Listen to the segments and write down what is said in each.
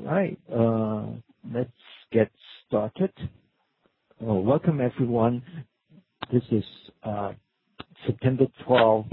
Right. Let's get started. Welcome, everyone. This is September 12,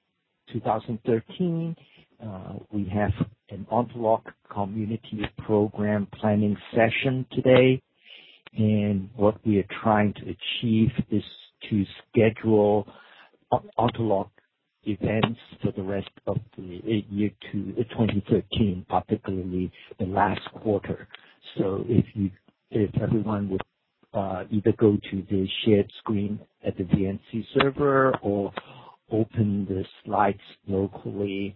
2013. We have an Ontolog Community Program planning session today. And what we are trying to achieve is to schedule Ontolog events for the rest of the year to 2013, particularly the last quarter. So if everyone would either go to the shared screen at the VNC server or open the slides locally,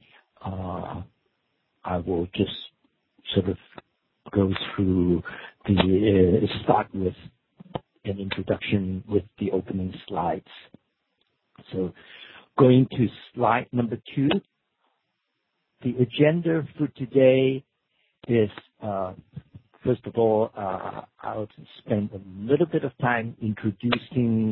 I will just sort of go through start with an introduction with the opening slides. So going to slide number 2, the agenda for today is, first of all, I'll spend a little bit of time introducing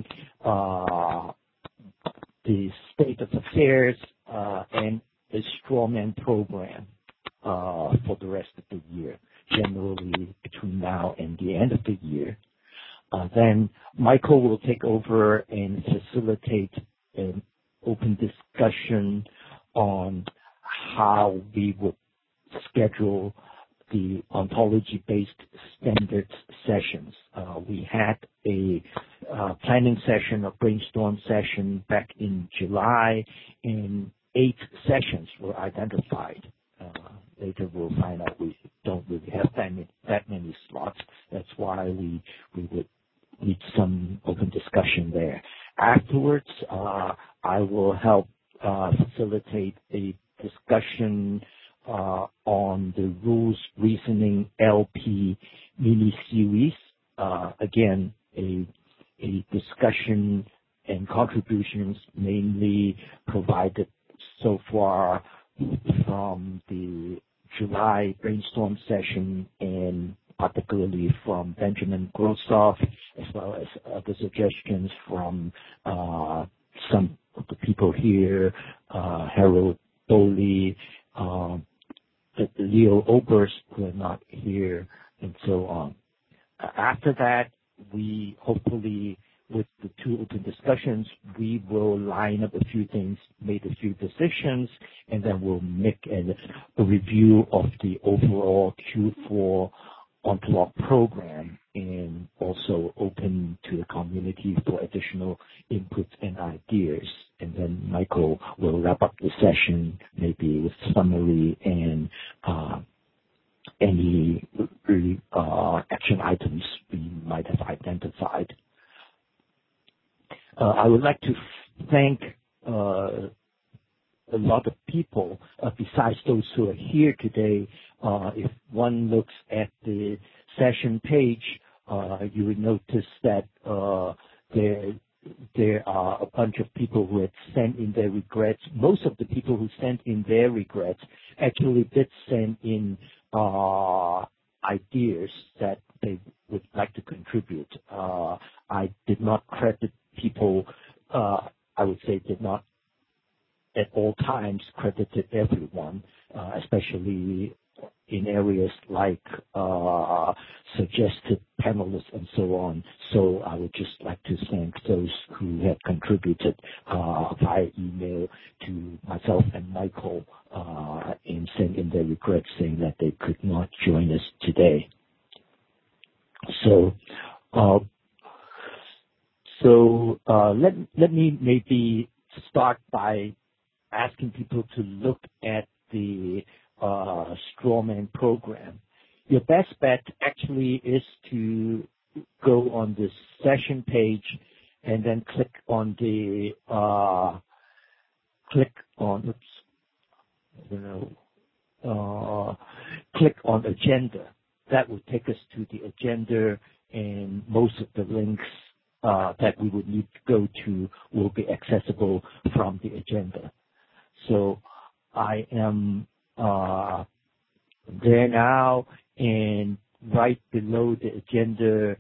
the state of affairs and the Strawman program for the rest of the year, generally between now and the end of the year. Then Michael will take over and facilitate an open discussion on how we would schedule the ontology-based standards sessions. We had a planning session, a brainstorm session back in July, and 8 sessions were identified. Later we'll find out we don't really have that many slots. That's why we would need some open discussion there. Afterwards, I will help facilitate a discussion on the rules reasoning LP mini-series. Again, a discussion and contributions mainly provided so far from the July brainstorm session and particularly from Benjamin Grossoff, as well as other suggestions from some of the people here, Harold Boley, Leo Oberst, who are not here, and so on. After that, we hopefully, with the 2 open discussions, we will line up a few things, make a few decisions, and then we'll make a review of the overall Q4 Ontolog program and also open to the community for additional inputs and ideas. And then Michael will wrap up the session maybe with summary and any action items we might have identified. I would like to thank a lot of people besides those who are here today. If one looks at the session page, you will notice that there are a bunch of people who had sent in their regrets. Most of the people who sent in their regrets actually did send in ideas that they would like to contribute. I did not credit people, I would say did not at all times credited everyone, especially in areas like suggested panelists and so on. So I would just like to thank those who have contributed via email to myself and Michael and sent in their regrets saying that they could not join us today. So let me maybe start by asking people to look at the Strawman program. Your best bet actually is to go on the session page and then click on agenda. That will take us to the agenda, and most of the links that we would need to go to will be accessible from the agenda. So I am there now, and right below the agenda,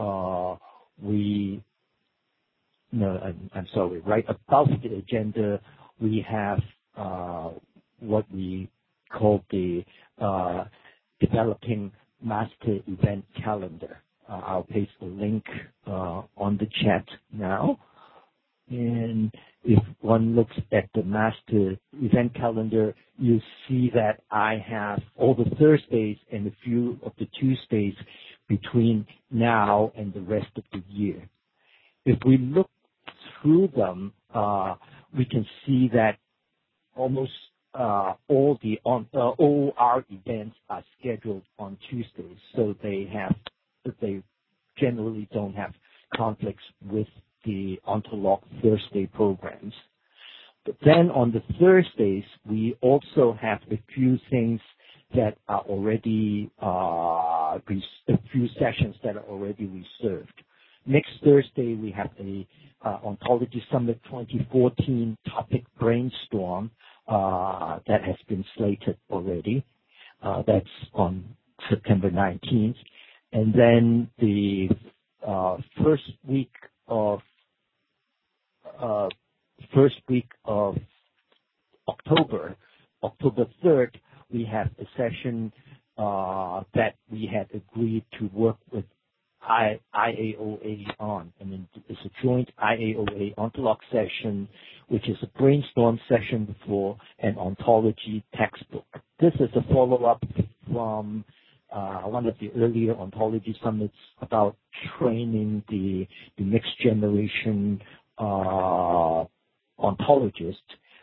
right above the agenda, we have what we call the developing master event calendar. I'll paste the link on the chat now. And if one looks at the master event calendar, you see that I have all the Thursdays and a few of the Tuesdays between now and the rest of the year. If we look through them, we can see that almost all our events are scheduled on Tuesdays, so they generally don't have conflicts with the Ontolog Thursday programs. But then on the Thursdays, we also have a few things that are already, a few sessions that are already reserved. Next Thursday, we have a Ontology Summit 2014 topic brainstorm that has been slated already. That's on September 19th. And then the first week of October 3rd, we have a session that we had agreed to work with IAOA on. I mean, it's a joint IAOA Ontolog session, which is a brainstorm session for an ontology textbook. This is a follow-up from one of the earlier ontology summits about training the next generation ontologist,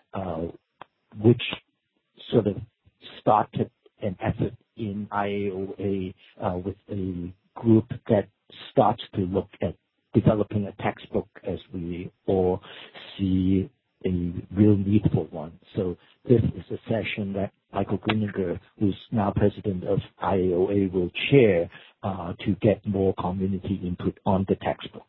which sort of started an effort in IAOA with a group that starts to look at developing a textbook as we all see a real need for one. So this is a session that Michael Gruninger, who's now president of IAOA, will chair to get more community input on the textbook.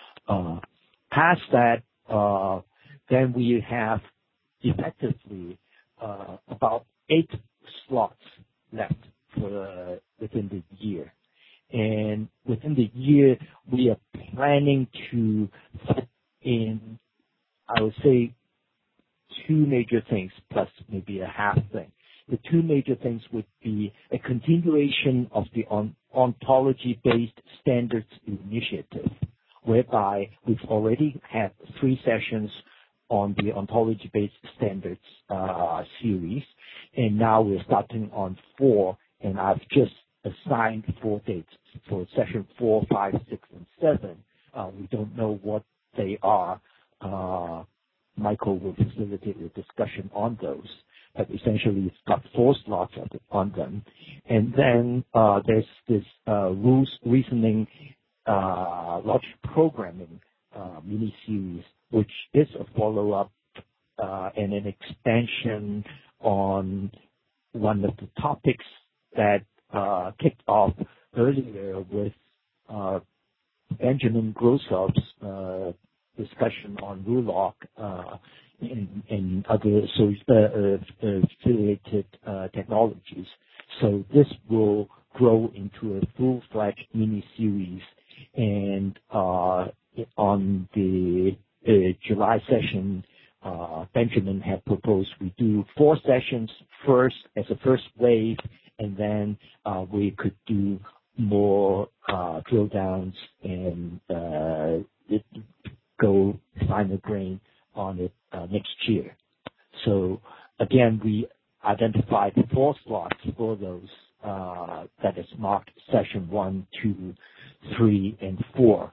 Past that, then we have effectively about 8 slots left for within the year. And within the year, we are planning to fit in, I would say, 2 major things plus maybe a half thing. The 2 major things would be a continuation of the ontology-based standards initiative, whereby we've already had 3 sessions on the ontology-based standards series, and now we're starting on 4, and I've just assigned 4 dates for session 4, 5, 6, and 7. We don't know what they are. Michael will facilitate a discussion on those, but essentially it's got 4 slots on them. And then there's this rules reasoning logic programming mini-series, which is a follow-up and an expansion on one of the topics that kicked off earlier with Benjamin Grosov's discussion on RULOC and other affiliated technologies. So this will grow into a full-fledged mini-series, and on the July session, Benjamin had proposed we do 4 sessions first as a first wave, and then we could do more drill downs and go finer grain on it next year. So again, we identified 4 slots for those that is marked session 1, 2, 3, and 4.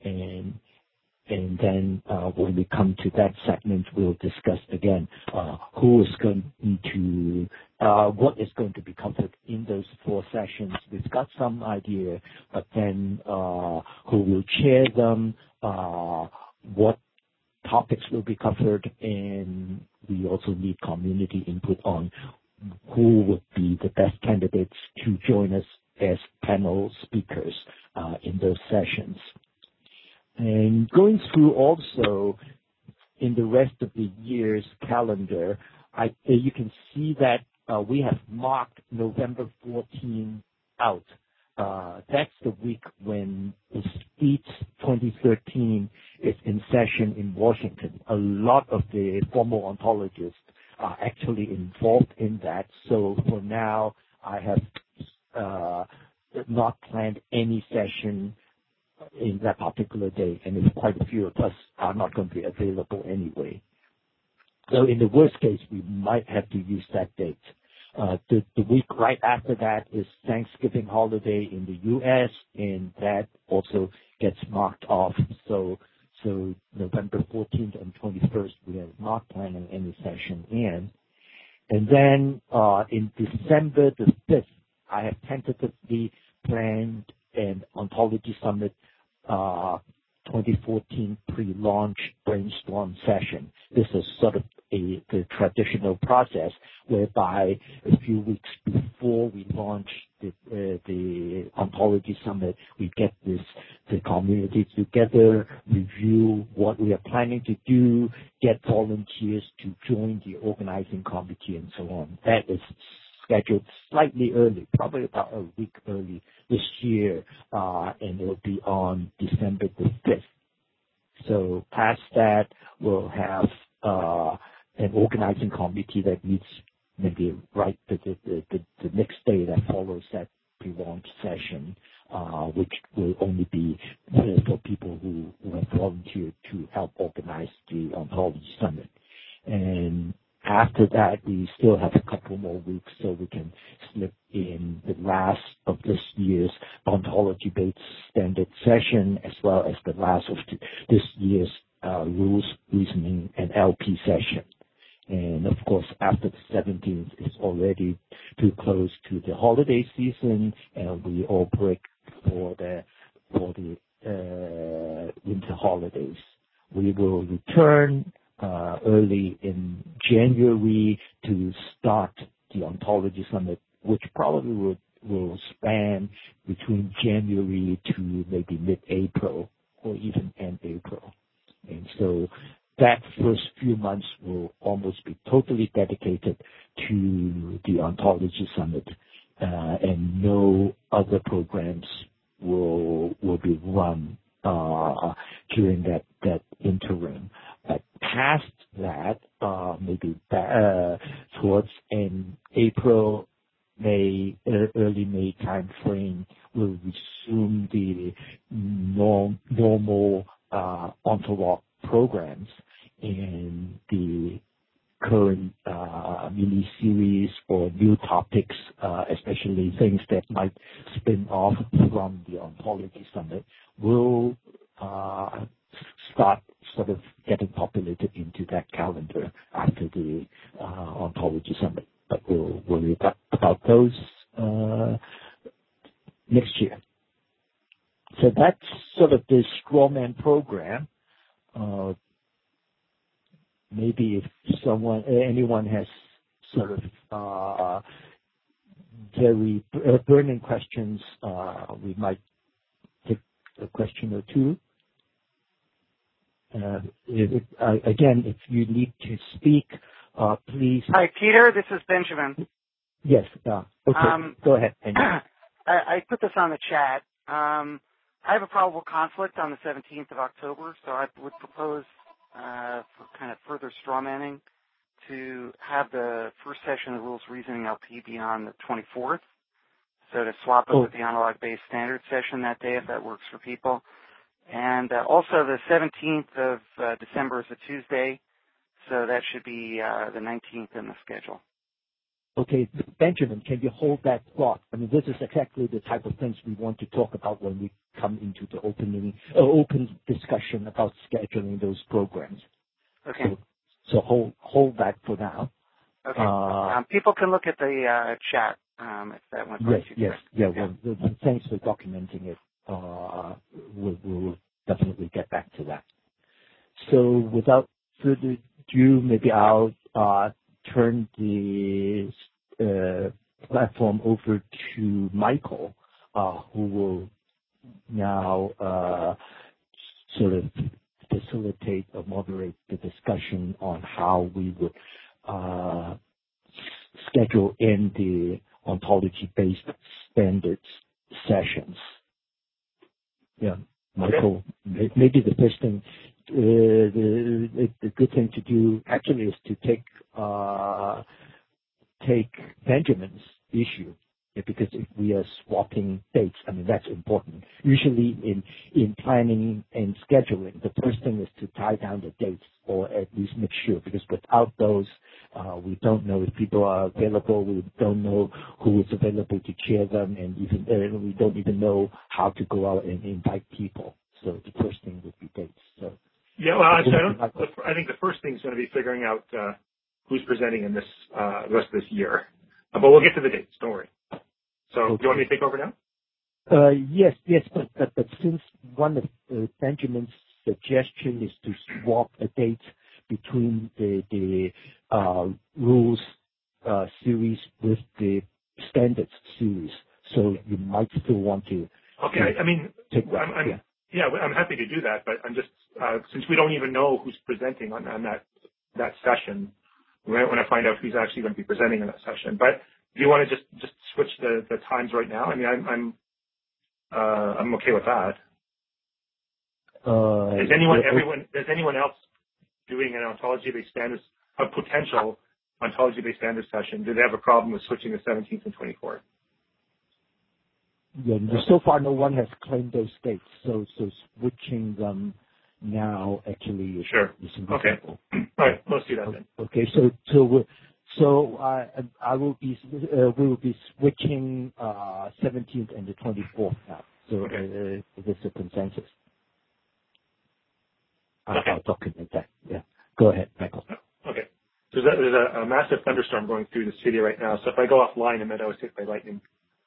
And then when we come to that segment, we'll discuss again who is going to, what is going to be covered in those 4 sessions. We've got some idea, but then who will chair them, what topics will be covered, and we also need community input on who would be the best candidates to join us as panel speakers in those sessions. And going through also in the rest of the year's calendar, you can see that we have marked November 14 out. That's the week when the SPEED 2013 is in session in Washington. A lot of the formal ontologists are actually involved in that. So for now, I have not planned any session in that particular day, and if quite a few of us are not going to be available anyway. So in the worst case, we might have to use that date. The week right after that is Thanksgiving holiday in the U.S., and that also gets marked off. So November 14th and 21st, we are not planning any session in. And then in December the 5th, I have tentatively planned an Ontology Summit 2014 pre-launch brainstorm session. This is sort of the traditional process whereby a few weeks before we launch the Ontology Summit, we get the community together, review what we are planning to do, get volunteers to join the organizing committee, and so on. That is scheduled slightly early, probably about a week early this year, and it will be on December the 5th. So past that, we'll have an organizing committee that meets maybe right the next day that follows that pre-launch session, which will only be for people who have volunteered to help organize the Ontology Summit. And after that, we still have a couple more weeks so we can slip in the last of this year's Ontology-based standard session, as well as the last of this year's rules, reasoning, and LP session. And of course, after the 17th, it's already too close to the holiday season, and we all break for the winter holidays. We will return early in January to start the Ontology Summit, which probably will span between January to maybe mid-April or even end April. And so that first few months will almost be totally dedicated to the Ontology Summit, and no other programs will be run during that interim. But past that, maybe towards in April, May, early May time frame, we'll resume the normal Ontolog programs, and the current mini-series or new topics, especially things that might spin off from the Ontology Summit, will start sort of getting populated into that calendar after the Ontology Summit. But we'll worry about those next year. So that's sort of the Strawman program. Maybe if anyone has sort of very burning questions, we might take a question or two. If you need to speak, please. Hi, Peter. This is Benjamin. Yes. Okay. Go ahead, Benjamin. I put this on the chat. I have a probable conflict on the 17th of October, so I would propose for kind of further strawmanning to have the first session of the Rules Reasoning LP be on the 24th. So to swap it with the analog-based standard session that day, if that works for people. And also the 17th of December is a Tuesday, so that should be the 19th in the schedule. Okay, Benjamin, can you hold that thought? I mean, this is exactly the type of things we want to talk about when we come into the open discussion about scheduling those programs. Okay. So hold that for now. Okay. People can look at the chat if that went right. Yes. Yeah. Well, thanks for documenting it. We'll definitely get back to that. So without further ado, maybe I'll turn the platform over to Michael, who will now sort of facilitate or moderate the discussion on how we would schedule in the ontology-based standards sessions. Yeah, Michael, maybe the first thing, the good thing to do actually is to take Benjamin's issue because if we are swapping dates, I mean, that's important. Usually in planning and scheduling, the first thing is to tie down the dates or at least make sure, because without those, we don't know if people are available. We don't know who is available to chair them, and even we don't even know how to go out and invite people. So the first thing would be dates. So yeah, well, I think the first thing is going to be figuring out who's presenting in this the rest of this year. But we'll get to the dates. Don't worry. So, okay. Do you want me to take over now? Yes, but since one of Benjamin's suggestion is to swap a date between the rules series with the standards series, so you might still want to. Okay, I mean, I'm happy to do that, but I'm just since we don't even know who's presenting on that session, we might want to find out who's actually going to be presenting in that session. But do you want to just switch the times right now? I mean, I'm okay with that. Is anyone else doing an ontology-based standards, a potential ontology-based standards session? Do they have a problem with switching the 17th and 24th? Yeah, so far no one has claimed those dates, so switching them now actually is reasonable. Okay. All right, let's do that then. Okay, I will be we will be switching 17th and the 24th now. So okay. This is a consensus. Okay. I'll document that. Yeah. Go ahead, Michael. Okay. There's a massive thunderstorm going through the city right now, so if I go offline, I might always hit by lightning.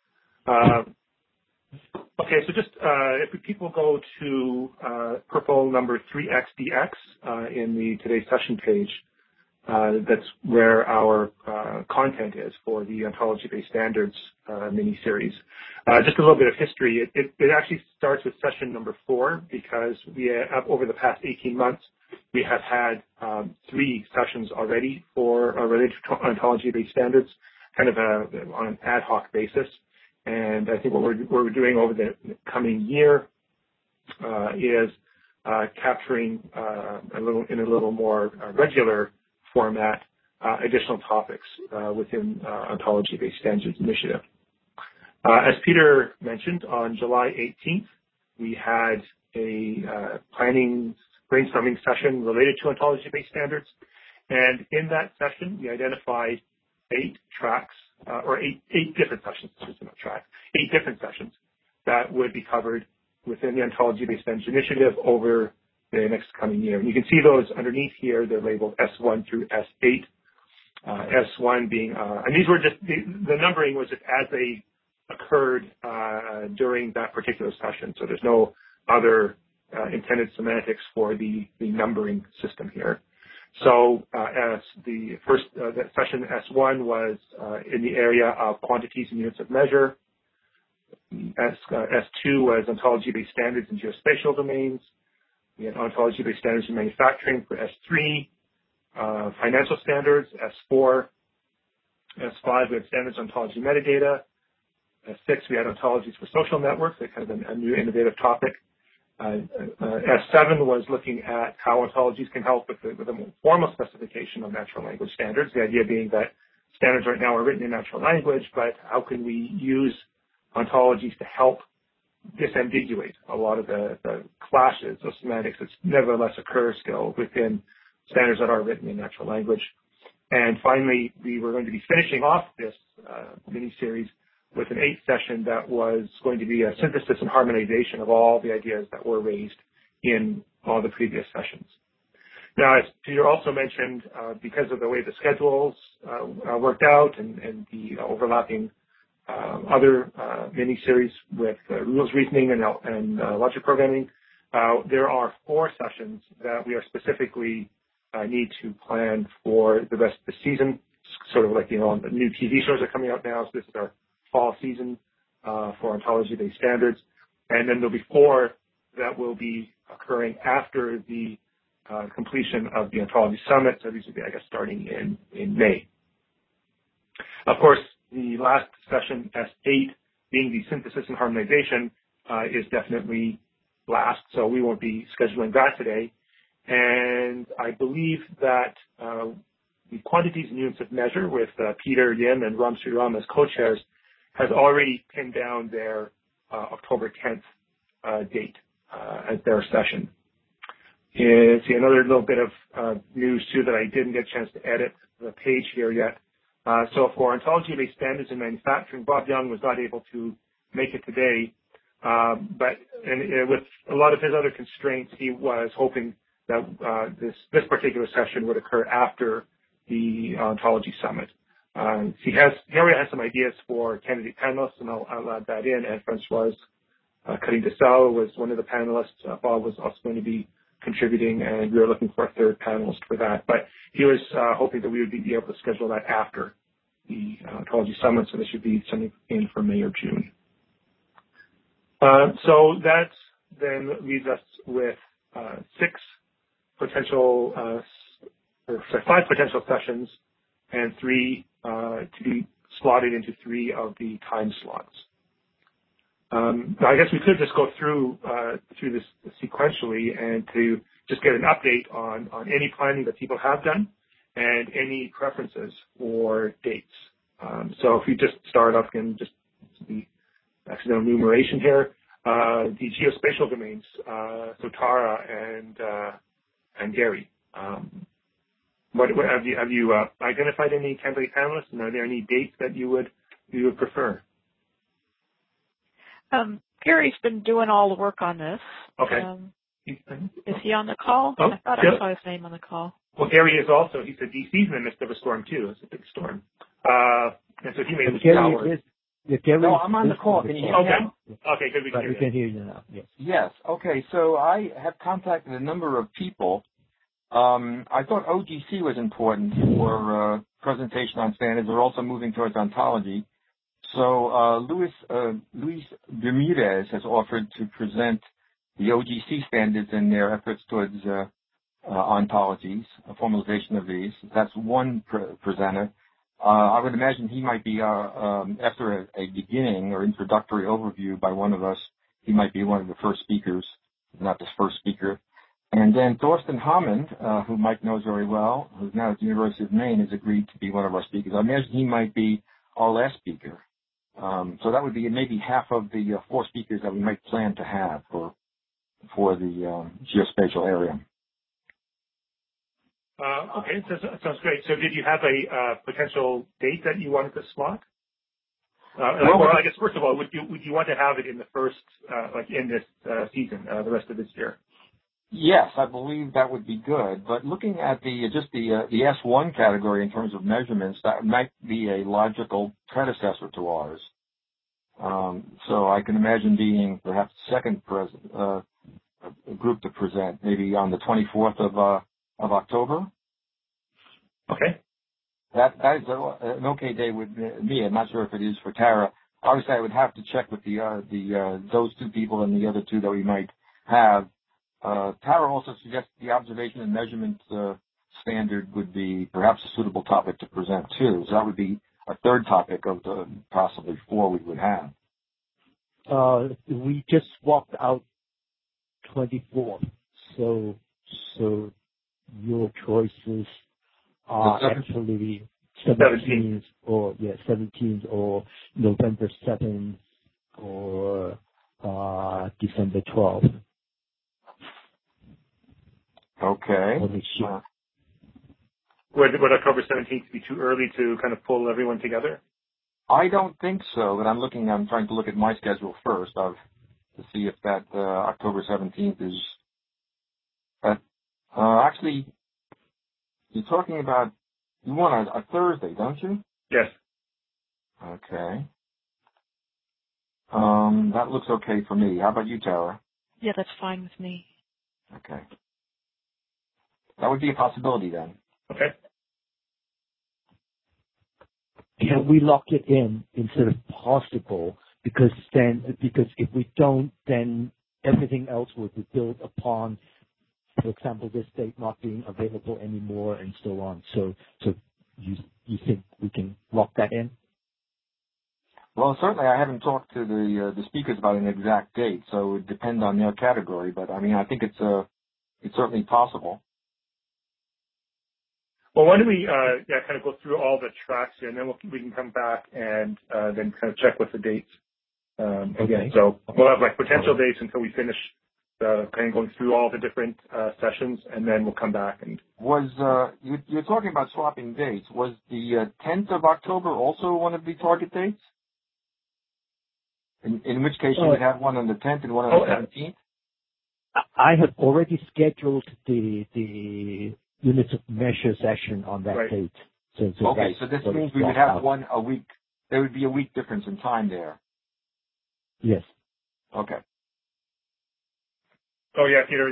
Okay, so just if people go to purple number 3XDX in today's session page, that's where our content is for the ontology-based standards mini-series. Just a little bit of history. It actually starts with session number 4 because we have, over the past 18 months, we have had 3 sessions already for related to ontology-based standards, kind of on an ad hoc basis. And I think what we're doing over the coming year is capturing in a little more regular format additional topics within ontology-based standards initiative. As Peter mentioned, on July 18th, we had a brainstorming session related to ontology-based standards. And in that session, we identified 8 tracks, or eight different sessions, not tracks, 8 different sessions that would be covered within the ontology-based standards initiative over the next coming year. And you can see those underneath here. They're labeled S1 through S8. S1 being, and these were just, the numbering was just as they occurred during that particular session. So there's no other intended semantics for the numbering system here. So as the first that session S1 was in the area of quantities and units of measure. S2 was ontology-based standards in geospatial domains. We had ontology-based standards in manufacturing for S3, financial standards, S4, S5 we had standards ontology metadata. S6 we had ontologies for social networks, that's kind of a new innovative topic. S7 was looking at how ontologies can help with a more formal specification of natural language standards. The idea being that standards right now are written in natural language, but how can we use ontologies to help disambiguate a lot of the clashes of semantics that nevertheless occur still within standards that are written in natural language. And finally, we were going to be finishing off this mini-series with an 8th session that was going to be a synthesis and harmonization of all the ideas that were raised in all the previous sessions. Now, as Peter also mentioned, because of the way the schedules worked out and the overlapping other mini-series with rules reasoning and logic programming, there are 4 sessions that we are specifically need to plan for the rest of the season. Sort of like, the new TV shows are coming out now, so this is our fall season for ontology-based standards. And then there'll be 4 that will be occurring after the completion of the Ontology Summit. So these will be, I guess, starting in May. Of course, the last session, S8, being the synthesis and harmonization, is definitely last, so we won't be scheduling that today. And I believe that the quantities and units of measure with Peter Yin and Ram Sriram as co-chairs has already pinned down their October 10th date as their session. See, another little bit of news too that I didn't get a chance to edit the page here yet. So for ontology-based standards in manufacturing, Bob Young was not able to make it today, but with a lot of his other constraints, he was hoping that this particular session would occur after the ontology summit. He already has some ideas for candidate panelists, and I'll add that in. And Francoise Cutting-Dessau was one of the panelists. Bob was also going to be contributing, and we were looking for a third panelist for that. But he was hoping that we would be able to schedule that after the ontology summit, so this should be something in for May or June. So that then leaves us with 5 potential sessions, and 3 to be slotted into 3 of the time slots. I guess we could just go through this sequentially and to just get an update on any planning that people have done and any preferences for dates. So if we just start off in just the accidental enumeration here, the geospatial domains, so Tara and Gary. What have you identified any candidate panelists, and are there any dates that you would prefer? Gary's been doing all the work on this. Okay. Is he on the call? Oh, I thought I saw his name on the call. Well, Gary is also. He's in the midst of a storm too. It's a big storm, and so he may lose power. No, I'm on the call. Can you hear me now? Okay, good. We can hear you now. Yes. Yes. Okay. So I have contacted a number of people. I thought OGC was important for presentation on standards. We're also moving towards ontology. So Luis Bermudez has offered to present the OGC standards and their efforts towards ontologies, a formalization of these. That's one presenter. I would imagine he might be, after a beginning or introductory overview by one of us, he might be one of the first speakers, not the first speaker. And then Thorsten Hammond, who Mike knows very well, who's now at the University of Maine, has agreed to be one of our speakers. I imagine he might be our last speaker. So that would be maybe half of the 4 speakers that we might plan to have for the geospatial area. Okay, so sounds great. So did you have a potential date that you wanted to slot? Well, I guess first of all, would you want to have it in the first, in this season, the rest of this year? Yes, I believe that would be good. But looking at the S1 category in terms of measurements, that might be a logical predecessor to ours. So I can imagine being perhaps the second group to present, maybe on the 24th of October. Okay. That is an okay day with me. I'm not sure if it is for Tara. Obviously, I would have to check with those 2 people and the other 2 that we might have. Tara also suggests the observation and measurement standard would be perhaps a suitable topic to present too. So that would be a third topic of the possibly 4 we would have. We just swapped out 24, so your choices are actually 17th or 17th or November 7th or December 12th. Okay. Would October 17th be too early to kind of pull everyone together? I don't think so, but I'm trying to look at my schedule first to see if that October 17th is... actually, you're talking about... You want a Thursday, don't you? Yes. Okay. That looks okay for me. How about you, Tara? Yeah, that's fine with me. Okay. That would be a possibility then. Okay. Can we lock it in instead of possible? Because if we don't, then everything else will be built upon, for example, this date not being available anymore and so on. So you think we can lock that in? Well, certainly I haven't talked to the speakers about an exact date, so it would depend on their category. But I mean, I think it's certainly possible. Well, why don't we kind of go through all the tracks here, and then we can come back and then kind of check with the dates again. Okay. So we'll have like potential dates until we finish kind of going through all the different sessions, and then we'll come back and. You're talking about swapping dates. Was the 10th of October also one of the target dates? In which case you would have one on the 10th and one on the 17th? I have already scheduled the units of measure session on that date. So this means we would have one a week. There would be a week difference in time there. Yes. Okay. Oh yeah, Peter.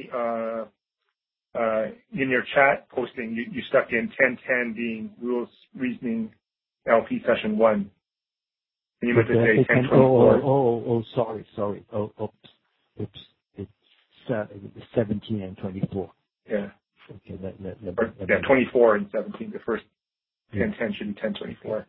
In your chat posting, you stuck in 1010 being rules reasoning LP session 1. And you meant to say 1024. Sorry. Oops. It's 17 and 24. Yeah. Okay. 24 and 17. The first 1010 should be 1024.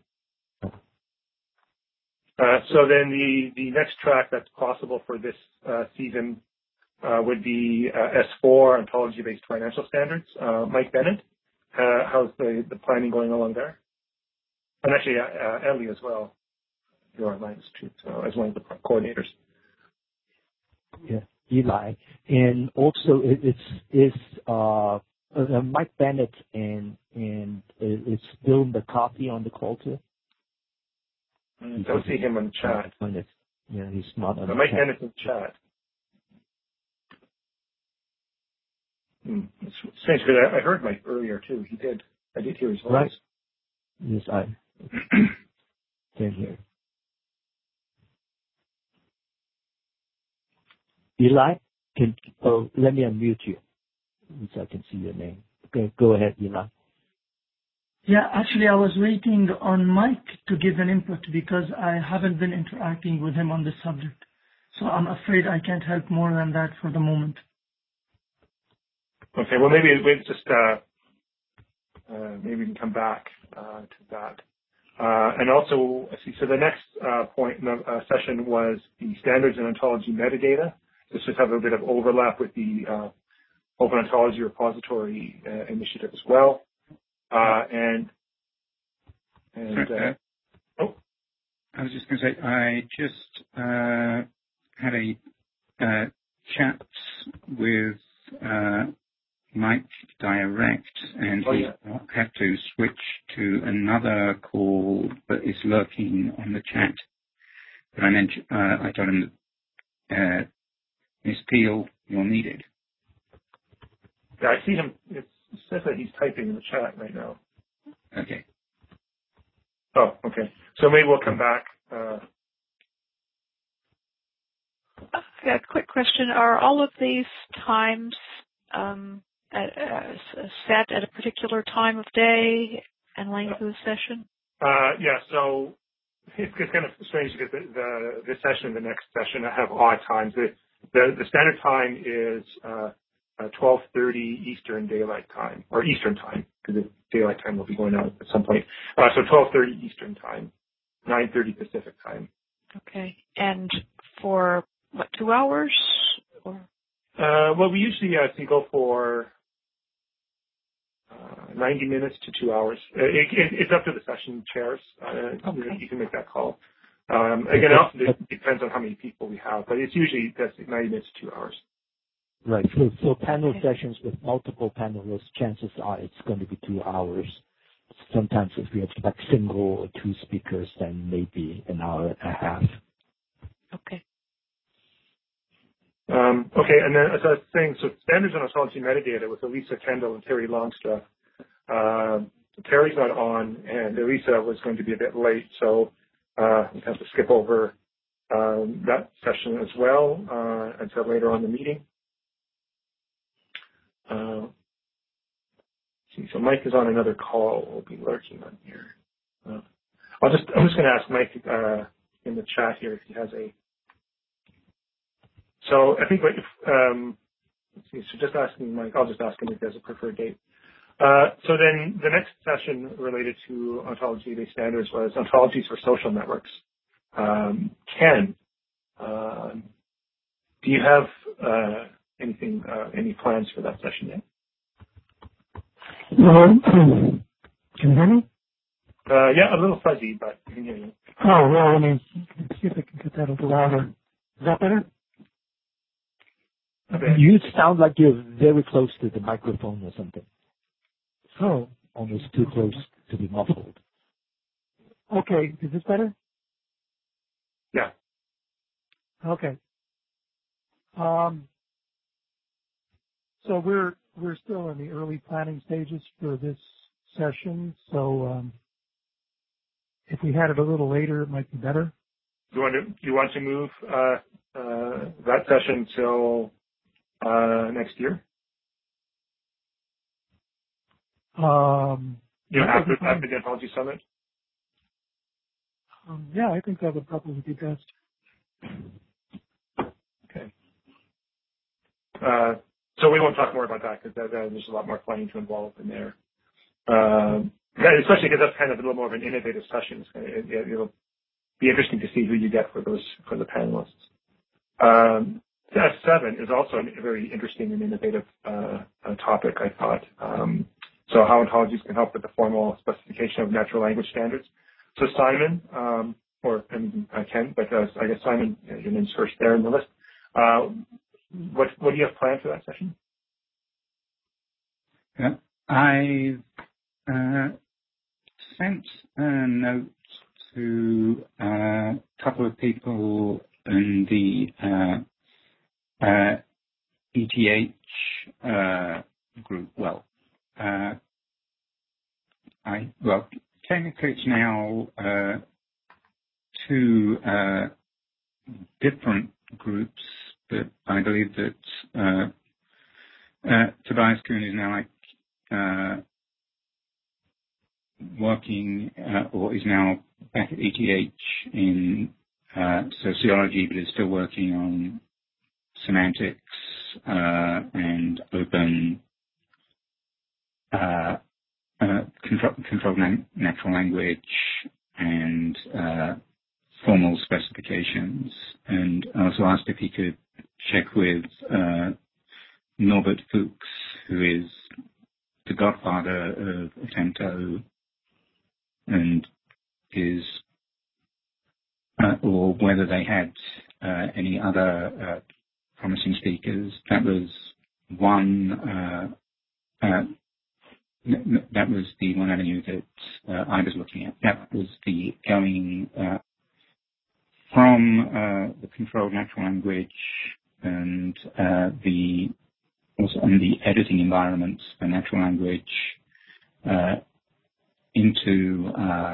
So then the next track that's possible for this season would be S4, Ontology-Based Financial Standards. Mike Bennett, how's the planning going along there? And actually, Ellie as well. You're on mine too, so as one of the coordinators. Yeah, Eli. And also, it's Mike Bennett and is Bill McCarthy on the call too? I don't see him on the chat. Yeah, he's not on the Mike chat. Bennett's in the chat. It's strange because I heard Mike earlier too. I did hear his voice. Right. Yes, I can hear. Eli, let me unmute you so I can see your name. Okay, go ahead, Eli. Yeah, actually, I was waiting on Mike to give an input because I haven't been interacting with him on this subject. So I'm afraid I can't help more than that for the moment. Okay, well maybe we just maybe we can come back to that. And also, so the next point in the session was the standards and ontology metadata. This just have a bit of overlap with the Open Ontology Repository initiative as well. I was just going to say, I just had a chat with Mike direct, and he had to switch to another call, but is lurking on the chat. But I mentioned, I told him that Ms. Peel, you're needed. Yeah, I see him. It says that he's typing in the chat right now. Okay. Oh, okay. So maybe we'll come back. Yeah, quick question. Are all of these times set at a particular time of day and length of the session? Yeah, so it's kind of strange because this session and the next session have odd times. The standard time is 12:30 Eastern Daylight Time, or Eastern Time, because the Daylight Time will be going out at some point. So 12:30 Eastern Time, 9:30 Pacific Time. Okay. And for, 2 hours? Or? Well, we usually go for 90 minutes to 2 hours. It's up to the session chairs. Okay. You can make that call. Again, it also depends on how many people we have, but it's usually 90 minutes to 2 hours. Right. So panel sessions with multiple panelists, chances are it's going to be 2 hours. Sometimes if we have like single or two speakers, then maybe an hour and a half. Okay. Okay, and then as I was saying, so standards on ontology metadata with Elisa Kendall and Terry Longstreth. Terry's not on, and Elisa was going to be a bit late, so we have to skip over that session as well until later on in the meeting. So Mike is on another call. We'll be lurking on here. I'm just going to ask Mike in the chat here if he has a. So I think let's see. So just asking Mike. I'll just ask him if he has a preferred date. So then the next session related to ontology-based standards was ontologies for social networks. Ken, do you have any plans for that session yet? Hello? Can you hear me? Yeah, a little fuzzy, but we can hear you. Oh, well, let me see if I can get that a little louder. Is that better? Okay. You sound like you're very close to the microphone or something. Oh. Almost too close to be muffled. Okay. Is this better? Yeah. Okay. So we're still in the early planning stages for this session. So if we had it a little later, it might be better. Do you want to move that session till next year? After the Ontology Summit? Yeah, I think that would probably be best. Okay. So we won't talk more about that because there's a lot more planning to involve in there. Especially because that's kind of a little more of an innovative session. It'll be interesting to see who you get for the panelists. S7 is also a very interesting and innovative topic, I thought. So how ontologies can help with the formal specification of natural language standards. So Simon, Ken, but I guess Simon, your name's first there in the list. What do you have planned for that session? I've sent a note to a couple of people in the ETH group. Technically it's now two different groups, but I believe that Tobias Kuhn is now working or is now back at ETH in sociology, but is still working on semantics and open controlled natural language and formal specifications. And I also asked if he could check with Norbert Fuchs, who is the godfather of Attento and is, or whether they had any other promising speakers. That was one. That was the one avenue that I was looking at. That was the going from the controlled natural language and the editing environments for natural language into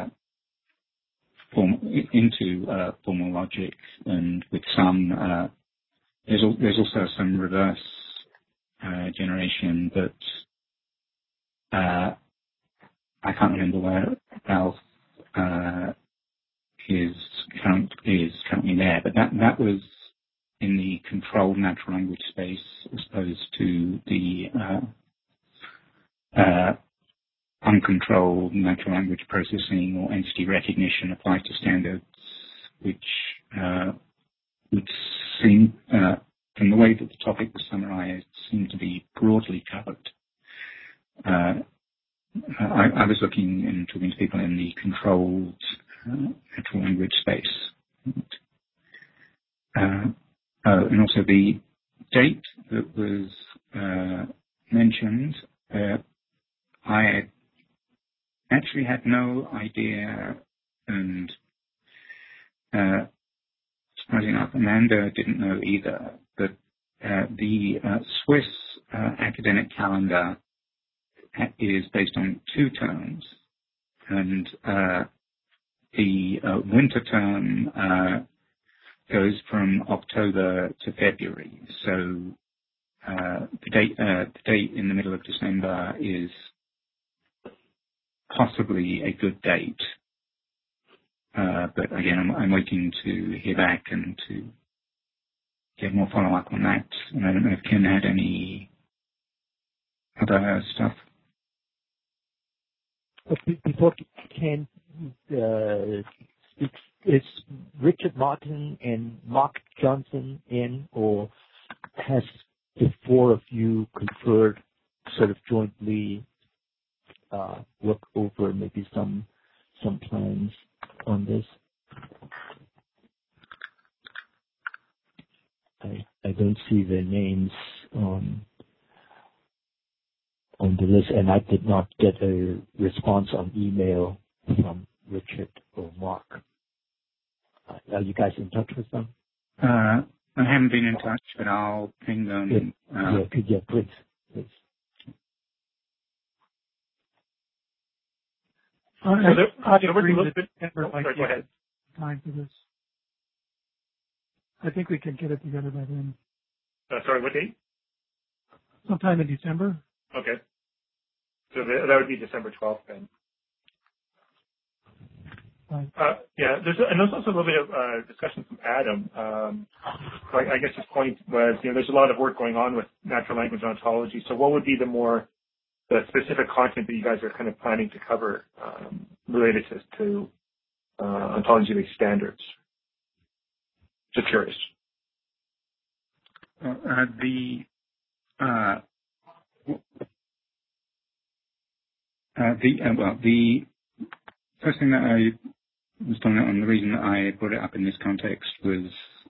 formal logic, and with some there's also some reverse generation, but I can't remember where Ralph is currently there, but that was in the controlled natural language space as opposed to the uncontrolled natural language processing or entity recognition applied to standards, which would seem, from the way that the topic was summarized, seemed to be broadly covered. I was looking and talking to people in the controlled natural language space. And also the date that was mentioned, I actually had no idea, and surprisingly enough, Amanda didn't know either, but the Swiss academic calendar is based on 2 terms, and the winter term goes from October to February. So the date in the middle of December is possibly a good date, but again, I'm waiting to hear back and to get more follow up on that. And I don't know if Ken had any other stuff. Before Ken speaks, is Richard Martin and Mark Johnson in, or has the 4 of you conferred sort of jointly work over maybe some plans on this. I don't see their names on the list, and I did not get a response on email from Richard or Mark. Are you guys in touch with them? I haven't been in touch, but I'll ping them. Please. I agree that September might be time for this. I think we can get it together by then. Sorry, what date? Sometime in December. Okay. So that would be December 12th then. Right. There's also a little bit of discussion from Adam. So I guess his point was, there's a lot of work going on with natural language ontology. So what would be the specific content that you guys are kind of planning to cover related to ontology-based standards? Just curious. The first thing that I was talking about, and the reason that I brought it up in this context was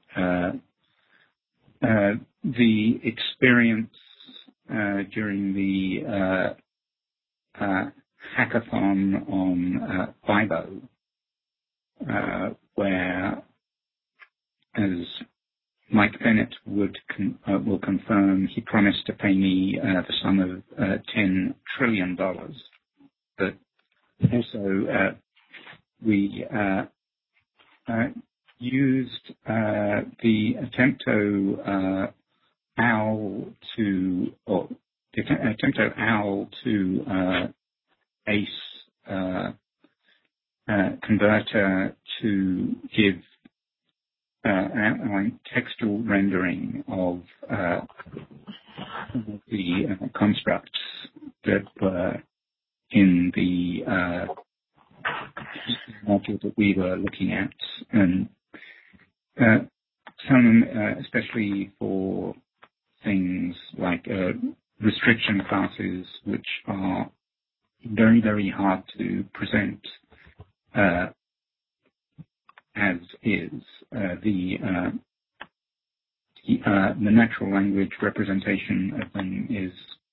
the experience during the hackathon on Bibo, where, as Mike Bennett will confirm, he promised to pay me the sum of $10 trillion. But also, we used the Attempto OWL to ACE converter to give textual rendering of the constructs that were in the module that we were looking at, and some, especially for things like restriction classes, which are very, very hard to present as is. The natural language representation of them is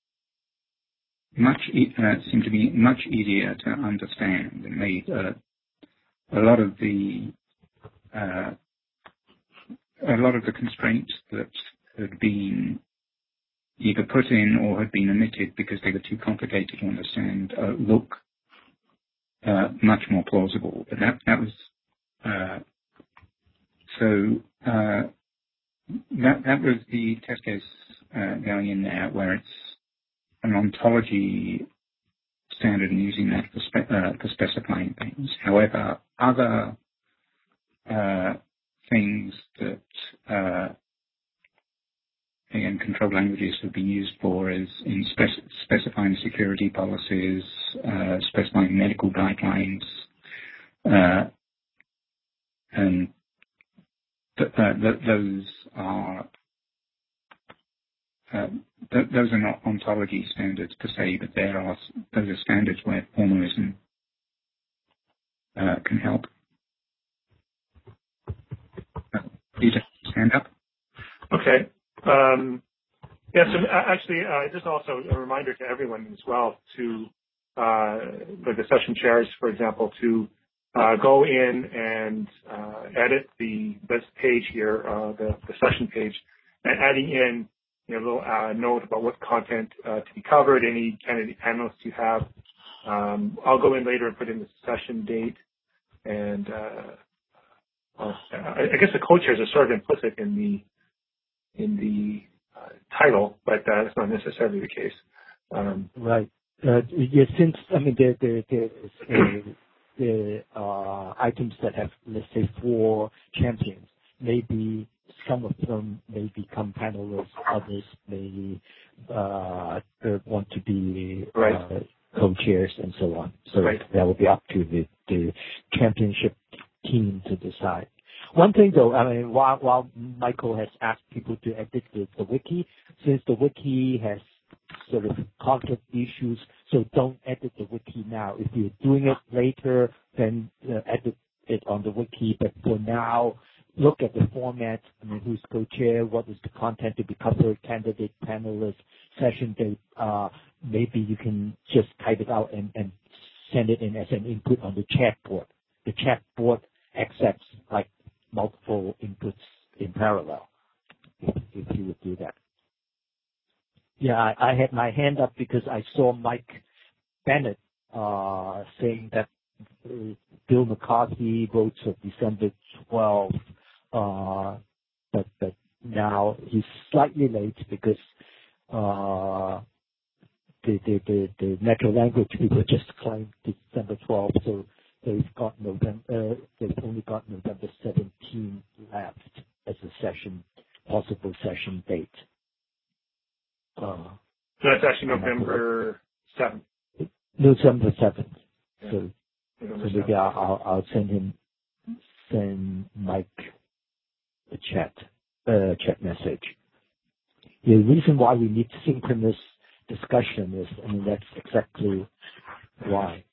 seemed to be much easier to understand, and made a lot of the constraints that had been either put in or had been omitted because they were too complicated to understand look much more plausible. But that was that was the test case going in there, where it's an ontology standard and using that for specifying things. However, other things that again, controlled languages have been used for is in specifying security policies, specifying medical guidelines, and those are not ontology standards per se, but those are standards where formalism can help. Peter, stand up. Okay. So actually, just also a reminder to everyone as well to, like the session chairs, for example, to go in and edit this page here, the session page, and adding in a little note about what content to be covered, any candidate panelists you have. I'll go in later and put in the session date, and I guess the co-chairs are sort of implicit in the title, but that's not necessarily the case. Right. Since the items that have, let's say, 4 champions, maybe some of them may become panelists, others may want to be co-chairs and so on. So that will be up to the championship team to decide. One thing though, while Michael has asked people to edit the wiki, since the wiki has sort of conflict issues. So don't edit the wiki now. If you're doing it later, then edit it on the wiki. But for now, look at the format. I mean, who's co-chair? What is the content to be covered? Candidate, panelist, session date. Maybe you can just type it out and send it in as an input on the chat board. The chat board accepts like multiple inputs in parallel. If you would do that. Yeah, I had my hand up because I saw Mike Bennett saying that Bill McCarthy votes of December 12th, but now he's slightly late because the natural language people just claimed December 12th, so they've only got November 17th left as a possible session date. So that's actually November 7th. November 7th. Yeah. So maybe I'll send Mike a chat message. The reason why we need synchronous discussion is, I mean, that's exactly why.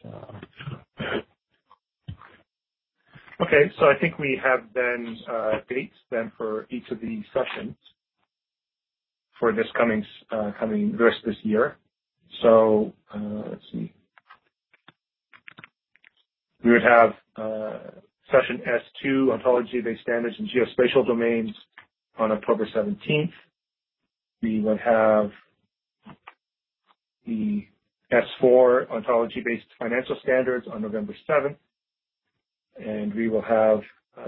Okay, so I think we have then dates then for each of the sessions for this coming the rest of this year. So let's see. We would have session S2, ontology-based standards and geospatial domains, on October 17th. We would have the S4, ontology-based financial standards, on November 7th. And we will have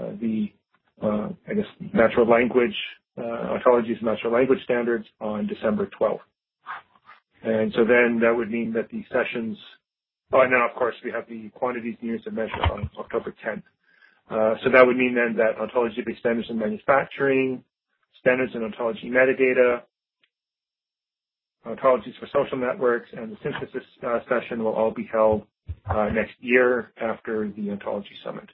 natural language, ontologies and natural language standards on December 12th. And so then that would mean that the sessions, and then of course we have the quantities and units of measure on October 10th. So that would mean then that ontology-based standards in manufacturing, standards in ontology metadata, ontologies for social networks, and the synthesis session will all be held next year after the Ontology Summit.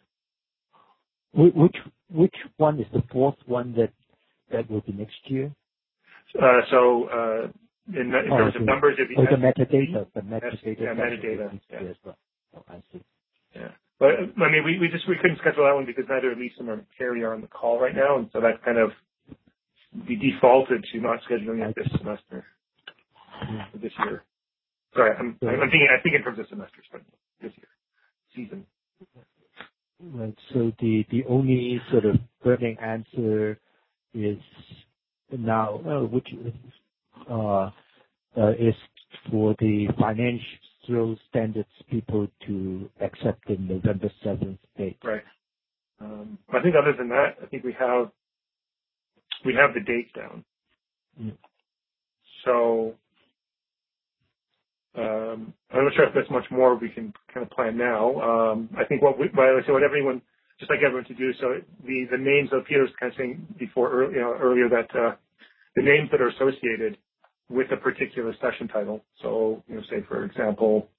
Which one is the fourth one that will be next year? In terms of numbers, it'd be the metadata. The metadata. Yeah, metadata. Yeah. Oh, I see. Yeah. But I mean, we couldn't schedule that one because neither Lisa nor Carrie are on the call right now, and so that kind of we defaulted to not scheduling it this semester. For this year. Sorry, I'm thinking in terms of semesters, but this year, season. Right. So the only sort of burning answer is now, which is for the financial standards people to accept the November 7th date. Right. I think other than that, I think we have the dates down. Mm. So. I'm not sure if there's much more we can kind of plan now. I think what everyone, just like everyone to do, so the names of Peter was kind of saying before earlier that the names that are associated with a particular session title. So, say for example,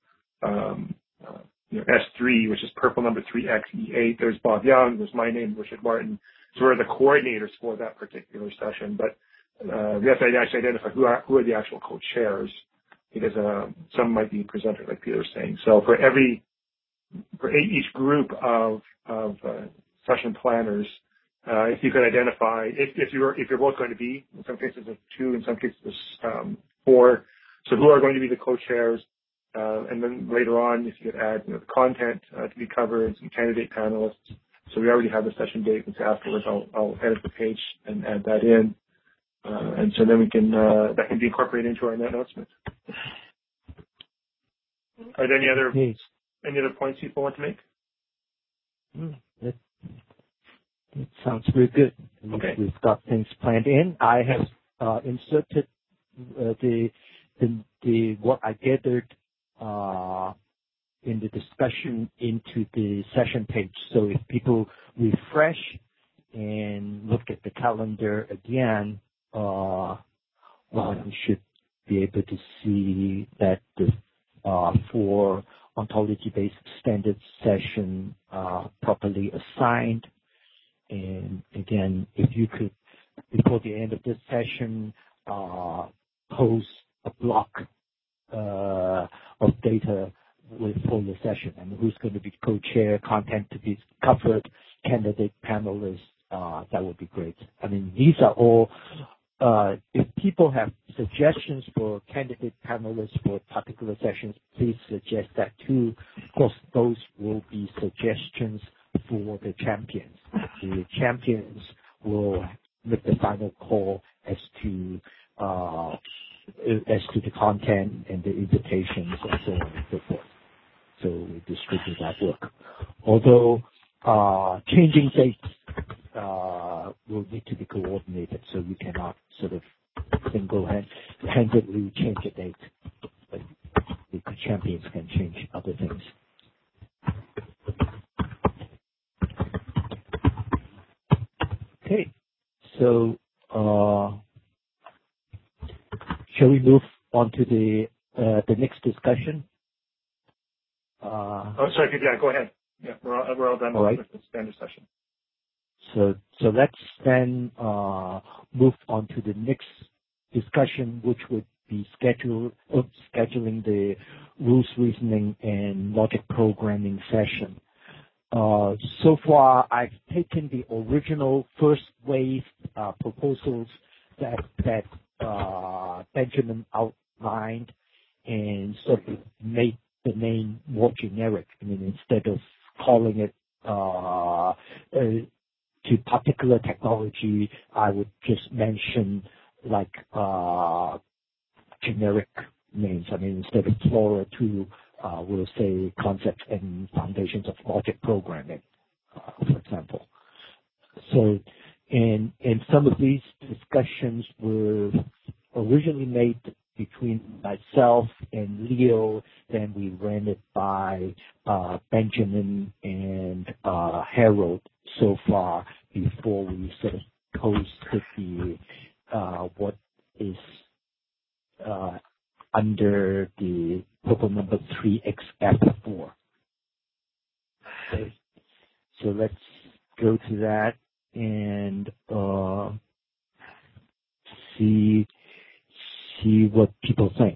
S3, which is purple number 3XE8. There's Bob Young. There's my name, Richard Martin. So we're the coordinators for that particular session, but we have to actually identify who are the actual co-chairs. Because some might be presenters, like Peter was saying. So for each group of session planners, if you could identify if you're both going to be, in some cases it's 2, in some cases it's 4. So who are going to be the co-chairs, and then later on, if you could add the content to be covered, some candidate panelists. So we already have the session date, and so afterwards I'll edit the page and add that in. And so then we can that can be incorporated into our announcement. Are there any other points people want to make? That sounds very good. Okay. We've got things planned in. I have inserted the what I gathered in the discussion into the session page. So if people refresh and look at the calendar again, you should be able to see that the for ontology-based standards session properly assigned. And again, if you could, before the end of this session, post a data for your session, and who's going to be co-chair, content to be covered, candidate panelists. That would be great. I mean, these are all. If people have suggestions for candidate panelists for particular sessions, please suggest that too. Of course, those will be suggestions for the champions. The champions will make the final call as to the content and the invitations and so on and so forth. So we distribute that work. Although changing dates will need to be coordinated, so you cannot sort of single-handedly change a date. But the champions can change other things. Okay, so shall we move on to the next discussion? Sorry, yeah, go ahead. Yeah, we're all done with the standard session. So let's then move on to the next discussion, which would be scheduling the rules reasoning and logic programming session. So far, I've taken the original first wave proposals that Benjamin outlined and sort of made the name more generic. I mean, instead of calling it to particular technology, I would just mention like generic names. I mean, instead of Flora 2, we'll say concepts and foundations of logic programming, for example. So, and some of these discussions were originally made between myself and Leo, then we ran it by Benjamin and Harold so far before we sort of posted the what is under the proposal number 3XF4. Okay. So let's go to that and see what people think.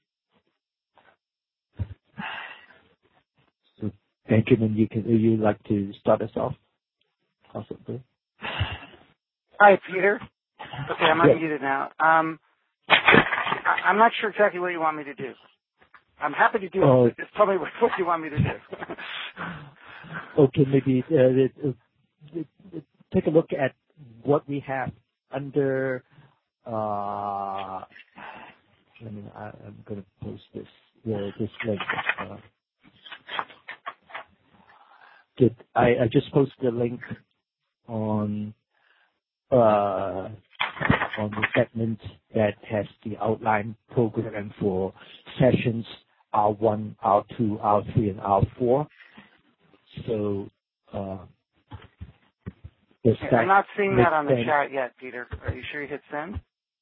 So Benjamin, you like to start us off, possibly? Hi, Peter. Okay, I'm unmuted now. I'm not sure exactly what you want me to do. I'm happy to do it. Just tell me what you want me to do. Okay, maybe take a look at what we have under. I'm going to post this link. I just posted a link on the segment that has the outline program for sessions R1, R2, R3, and R4. So I'm not seeing that on the chat yet, Peter. Are you sure you hit send?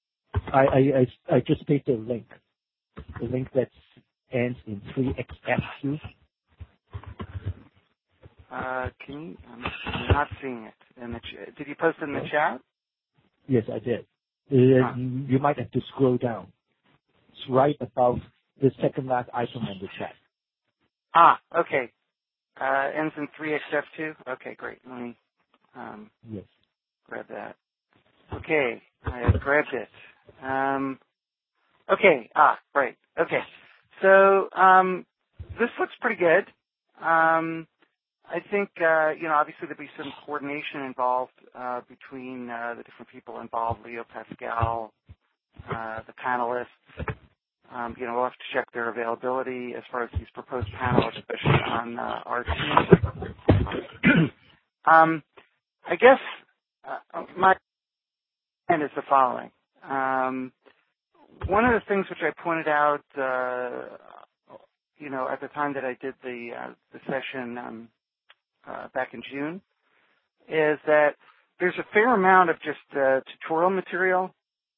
I just pasted a link. The link that ends in 3XF2. I'm not seeing it in the chat. Did you post it in the chat? Yes, I did. You might have to scroll down. It's right above the second last item on the chat. Okay. Ends in 3XF2? Okay, great. Let me yes. Grab that. Okay, I have grabbed it. Okay, right. Okay. So this looks pretty good. I think, obviously there'll be some coordination involved between the different people involved, Leo, Pascal, the panelists. We'll have to check their availability as far as these proposed panelists, especially on our team. I guess my plan is the following. One of the things which I pointed out, at the time that I did the session back in June, is that there's a fair amount of just tutorial material,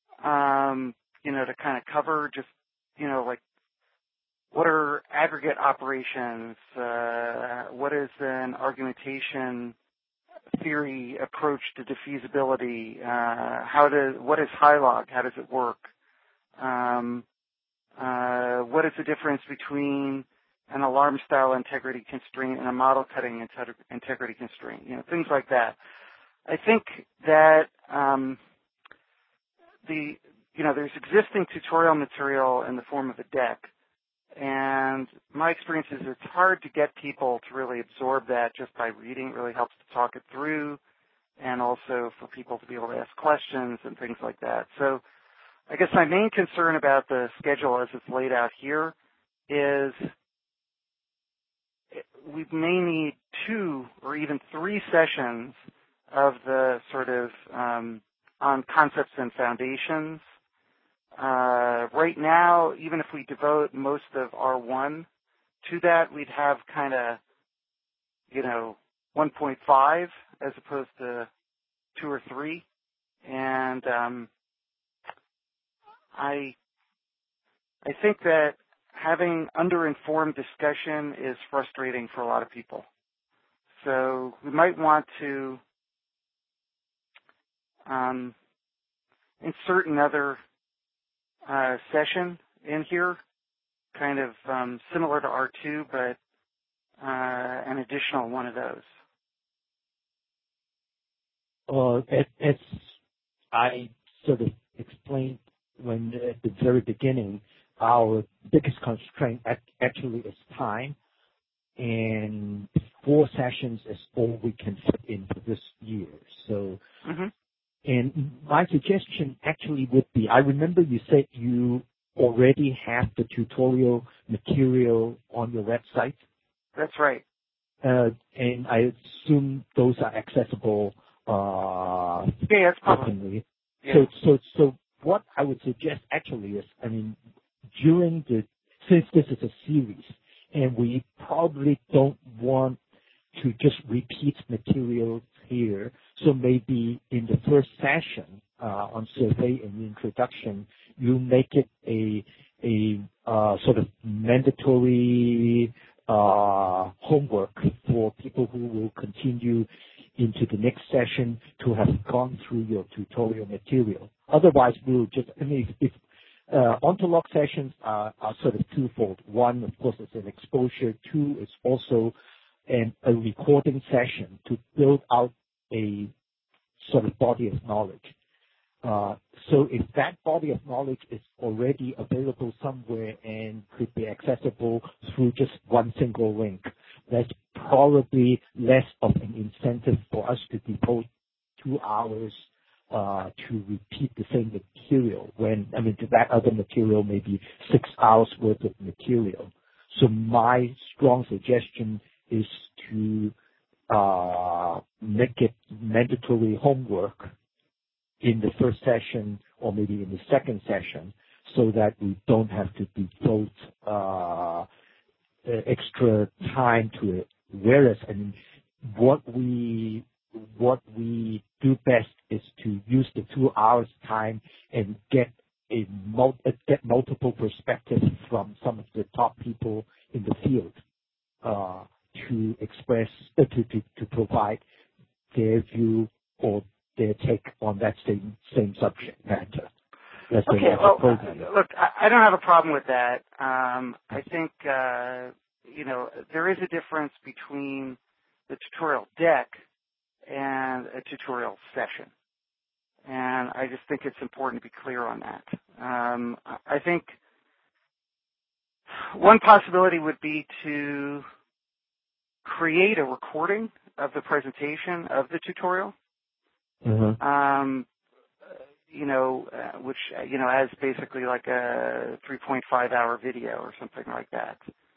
to kind of cover just, like what are aggregate operations, what is an argumentation theory approach to diffusibility, what is Hilog, how does it work, What is the difference between an alarm style integrity constraint and a model cutting integrity constraint? Things like that. I think that there's existing tutorial material in the form of a deck, and my experience is it's hard to get people to really absorb that just by reading. It really helps to talk it through, and also for people to be able to ask questions and things like that. So I guess my main concern about the schedule as it's laid out here is we may need 2 or even 3 sessions of the sort of on concepts and foundations. Right now, even if we devote most of R1 to that, we'd have kind of, 1.5 as opposed to 2 or 3. And I think that having underinformed discussion is frustrating for a lot of people. So we might want to insert another session in here, kind of similar to R2, but an additional one of those. As I sort of explained at the very beginning, our biggest constraint actually is time, and 4 sessions is all we can fit in for this year. So, And my suggestion actually would be, I remember you said you already have the tutorial material on your website. That's right. And I assume those are accessible. Yeah, that's probably. Yeah. So what I would suggest actually is, since this is a series, and we probably don't want to just repeat material here, so maybe in the first session on survey and introduction, you make it a sort of mandatory homework for people who will continue into the next session to have gone through your tutorial material. Otherwise, we'll just, if ontolog sessions are sort of twofold. One, of course, is an exposure. 2 is also a recording session to build out a sort of body of knowledge. So if that body of knowledge is already available somewhere and could be accessible through just one single link, that's probably less of an incentive for us to devote 2 hours to repeat the same material when, that other material may be 6 hours worth of material. So my strong suggestion is to make it mandatory homework in the first session or maybe in the second session so that we don't have to devote extra time to it. Whereas, what we do best is to use the 2 hours time and get multiple perspectives from some of the top people in the field to express, to provide their view or their take on that same subject matter. Okay, well, look, I don't have a problem with that. I think, there is a difference between the tutorial deck and a tutorial session. And I just think it's important to be clear on that. I think one possibility would be to create a recording of the presentation of the tutorial. Which, as basically like a 3.5 hour video or something like that.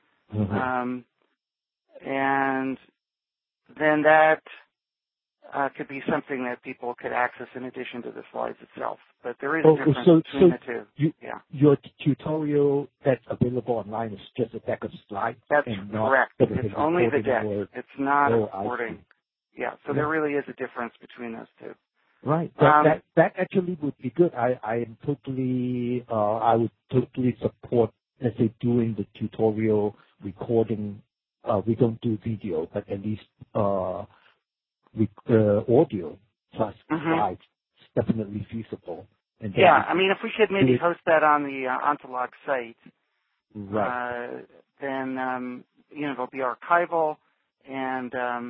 And then that could be something that people could access in addition to the slides itself. But there is a difference between the two. Your tutorial that's available online is just a deck of slides? That's correct. It's only the deck. It's not a recording. Yeah, so there really is a difference between those two. Right. That actually would be good. I would totally support, let's say, doing the tutorial recording. We don't do video, but at least audio plus slides is definitely feasible. And yeah, I mean, if we could maybe host that on the Ontolog site, right. Then it'll be archival, and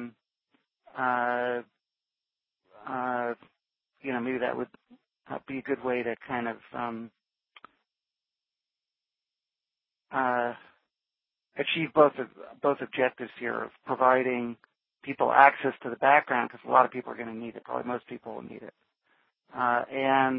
maybe that would be a good way to kind of achieve both objectives here of providing people access to the background, because a lot of people are going to need it. Probably most people will need it, and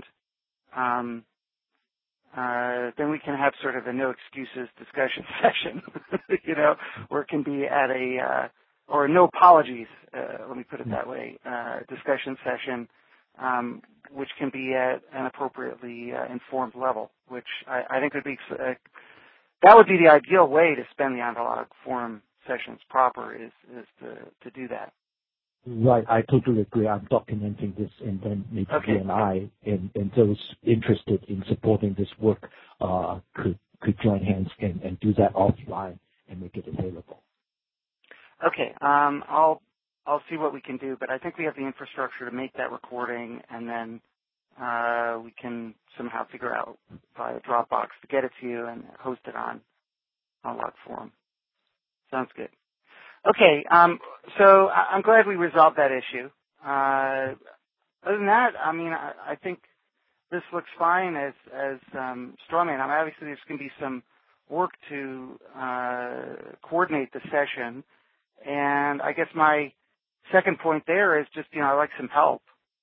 then we can have sort of a no excuses discussion session, where it can be at or no apologies, let me put it that way, discussion session, which can be at an appropriately informed level, which I think would be, that would be the ideal way to spend the Ontolog Forum sessions proper, is to do that. Right, I totally agree. I'm documenting this, and then maybe you and I and those interested in supporting this work could join hands and do that offline and make it available. Okay, I'll see what we can do, but I think we have the infrastructure to make that recording, and then we can somehow figure out via Dropbox to get it to you and host it on Log Forum. Sounds good. Okay, so I'm glad we resolved that issue. Other than that, I mean, I think this looks fine as Strawman. I mean, obviously, there's going to be some work to coordinate the session, and I guess my second point there is just, I'd like some help.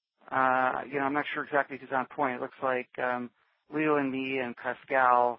I'm not sure exactly who's on point. It looks like Leo and me and Pascal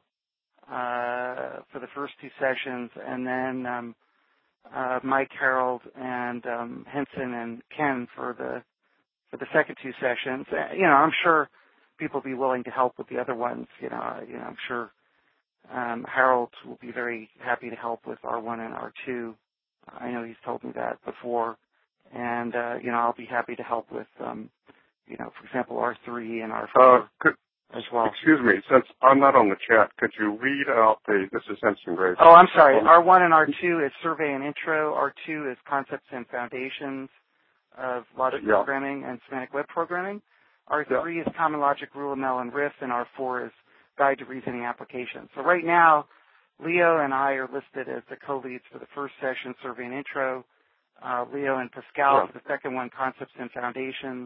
for the first two sessions, and then Mike, Harold, and Henson and Ken for the second two sessions. I'm sure people will be willing to help with the other ones. I'm sure Harold will be very happy to help with R1 and R2. I know he's told me that before, and I'll be happy to help with for example, R3 and R4 as well. Excuse me, since I'm not on the chat, could you read out this is Henson Graves. Oh, I'm sorry. R1 and R2 is Survey and Intro. R2 is Concepts and Foundations of Logic Programming and Semantic Web Programming. R3 is Common Logic, Rule ML, and Riff, and R4 is Guide to Reasoning Applications. So right now, Leo and I are listed as the co-leads for the first session, Survey and Intro. Leo and Pascal for the second one, Concepts and Foundations.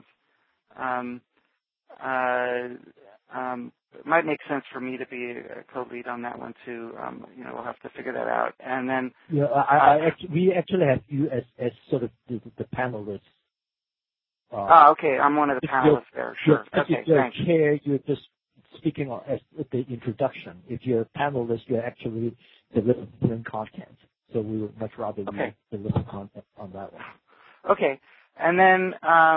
It might make sense for me to be a co-lead on that one too. We'll have to figure that out. And then we actually have you as sort of the panelist. Okay. I'm one of the panelists there. Sure. Okay. Thanks. Chair, you're just speaking as the introduction. If you're a panelist, you're actually delivering content. So we would much rather you deliver content on that one. Okay. And then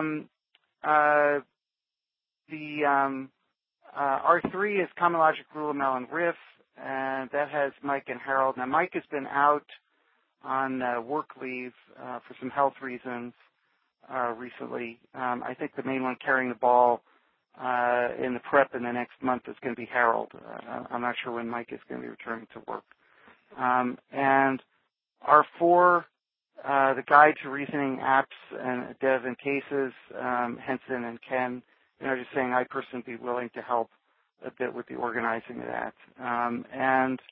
the R3 is Common Logic, Rule ML, and Riff, and that has Mike and Harold. Now, Mike has been out on work leave for some health reasons recently. I think the main one carrying the ball in the prep in the next month is going to be Harold. I'm not sure when Mike is going to be returning to work. And R4, the Guide to Reasoning Apps and Dev and Cases, Henson and Ken, just saying I personally would be willing to help a bit with the organizing of that. And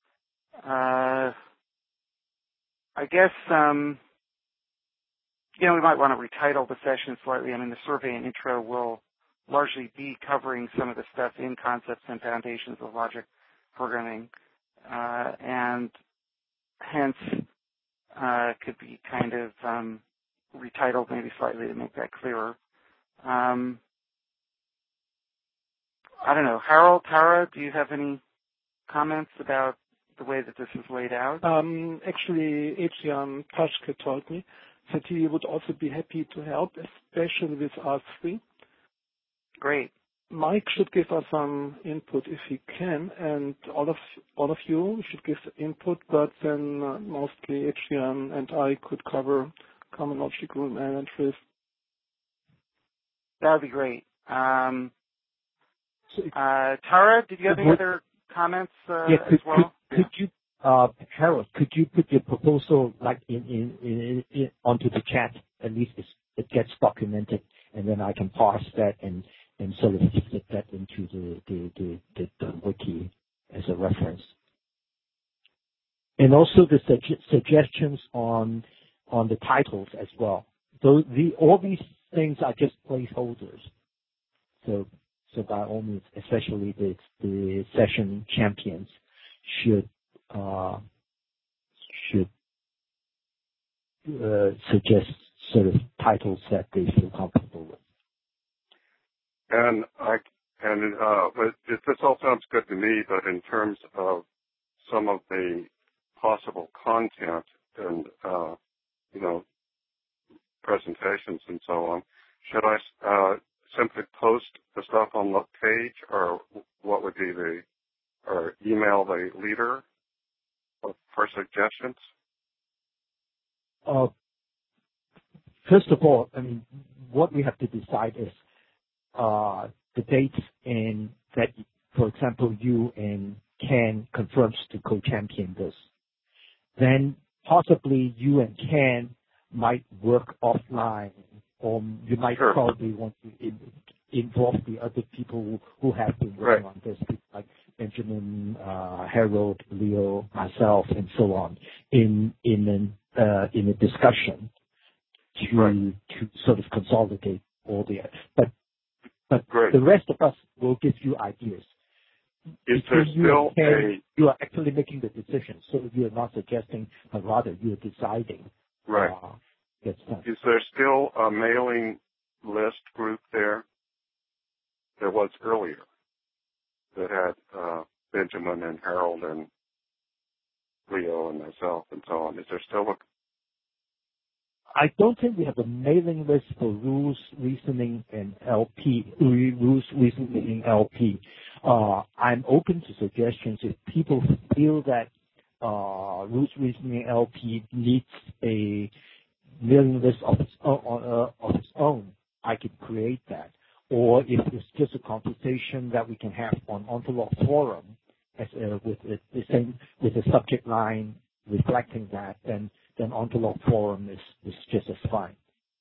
I guess, we might want to retitle the session slightly. I mean, the Survey and Intro will largely be covering some of the stuff in Concepts and Foundations of Logic Programming, and hence could be kind of retitled maybe slightly to make that clearer. I don't know. Harold, Tara, do you have any comments about the way that this is laid out? Actually, Adrian Paschke told me that he would also be happy to help, especially with R3. Great. Mike should give us some input if he can, and all of you should give input, but then mostly Adrian and I could cover Common Logic, Rule ML, and Riff. That would be great. Tara, did you have any other comments as well? Could you, Harold, could you put your proposal in onto the chat? At least it gets documented, and then I can parse that and sort of fit that into the wiki as a reference. And also the suggestions on the titles as well. So all these things are just placeholders. So by all means, especially the session champions should suggest sort of titles that they feel comfortable with. And this all sounds good to me, but in terms of some of the possible content and presentations and so on, should I simply post the stuff on the page, or what would be or email the leader for suggestions? First of all, I mean, what we have to decide is the dates in that, for example, you and Ken confirms to co-champion this. Then possibly you and Ken might work offline, or you might probably want to involve the other people who have been working on this, like Benjamin, Harold, Leo, myself, and so on, in a discussion to sort of consolidate all the. But the rest of us will give you ideas. Is there still you are actually making the decision, so you are not suggesting, but rather you are deciding. Right. Is there still a mailing list group there? There was earlier that had Benjamin and Harold and Leo and myself and so on. Is there still a? I don't think we have a mailing list for Rules Reasoning and LP. Rules Reasoning LP. I'm open to suggestions if people feel that Rules Reasoning LP needs a mailing list of its own. I could create that. Or if it's just a conversation that we can have on Ontolog Forum, with a subject line reflecting that, then Ontolog Forum is just as fine.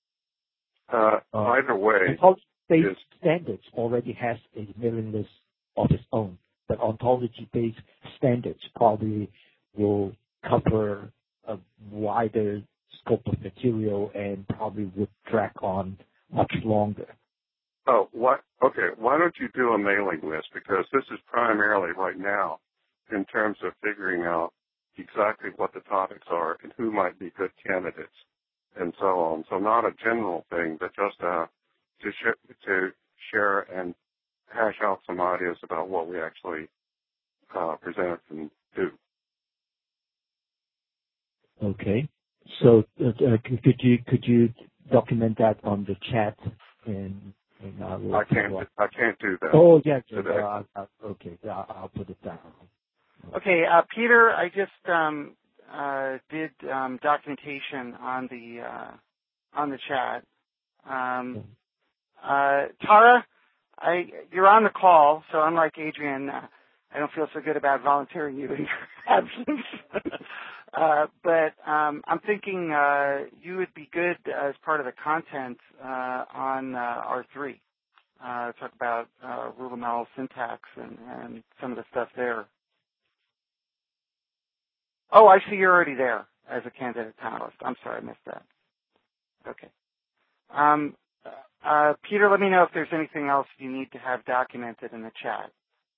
Either way, Ontology-based standards already has a mailing list of its own, but ontology-based standards probably will cover a wider scope of material and probably would drag on much longer. Oh, what? Okay. Why don't you do a mailing list? Because this is primarily right now in terms of figuring out exactly what the topics are and who might be good candidates and so on. So not a general thing, but just to share and hash out some ideas about what we actually present and do. Okay. So could you document that on the chat I can't do that. Oh yeah. Okay. I'll put it down. Okay, Peter, I just did documentation on the chat. Tara, you're on the call, so unlike Adrian, I don't feel so good about volunteering you in your absence. But I'm thinking you would be good as part of the content on R3. Talk about rule-of-ML syntax and some of the stuff there. Oh, I see you're already there as a candidate panelist. I'm sorry, I missed that. Okay. Peter, let me know if there's anything else you need to have documented in the chat.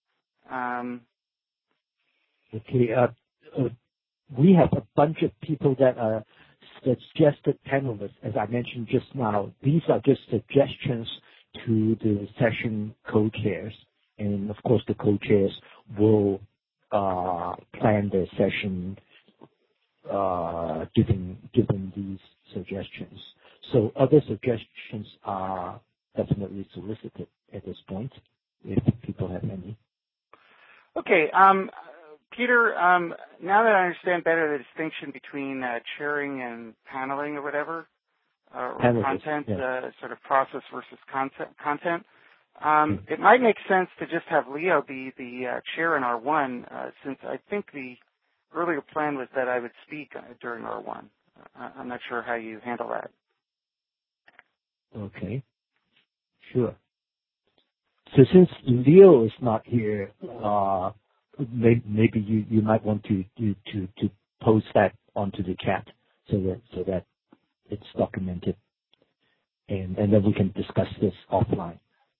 Okay. We have a bunch of people that are suggested panelists, as I mentioned just now. These are just suggestions to the session co-chairs. And, of course, the co-chairs will plan their session given these suggestions. So other suggestions are definitely solicited at this point, if people have any. Okay. Peter, now that I understand better the distinction between chairing and paneling or whatever, or content, sort of process versus content, it might make sense to just have Leo be the chair in R1, since I think the earlier plan was that I would speak during R1. I'm not sure how you handle that. Okay. Sure. So since Leo is not here, maybe you might want to post that onto the chat so that it's documented, and then we can discuss this offline.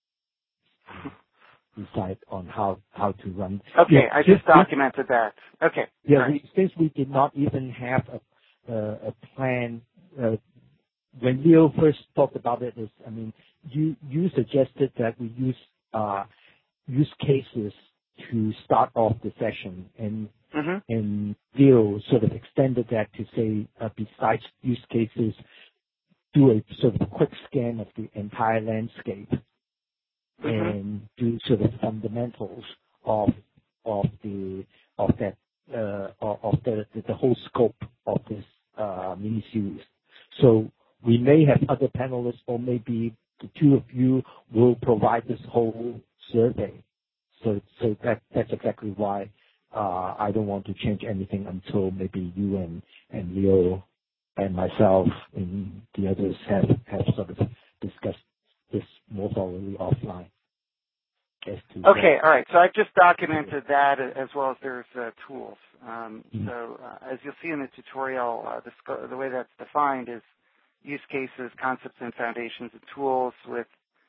Decide on how to run. Okay, yeah, I just documented that. Okay. Yeah, right. since we did not even have a plan. When Leo first talked about it, you suggested that we use cases to start off the session, and Leo sort of extended that to say, besides use cases, do a sort of quick scan of the entire landscape and do sort of fundamentals of the whole scope of this mini series. So we may have other panelists, or maybe the two of you will provide this whole survey. So that's exactly why I don't want to change anything until maybe you and Leo and myself and the others have sort of discussed this more thoroughly offline. Okay, all right. So I've just documented that, as well as there's tools. So as you'll see in the tutorial, the way that's defined is use cases, concepts and foundations, and tools, with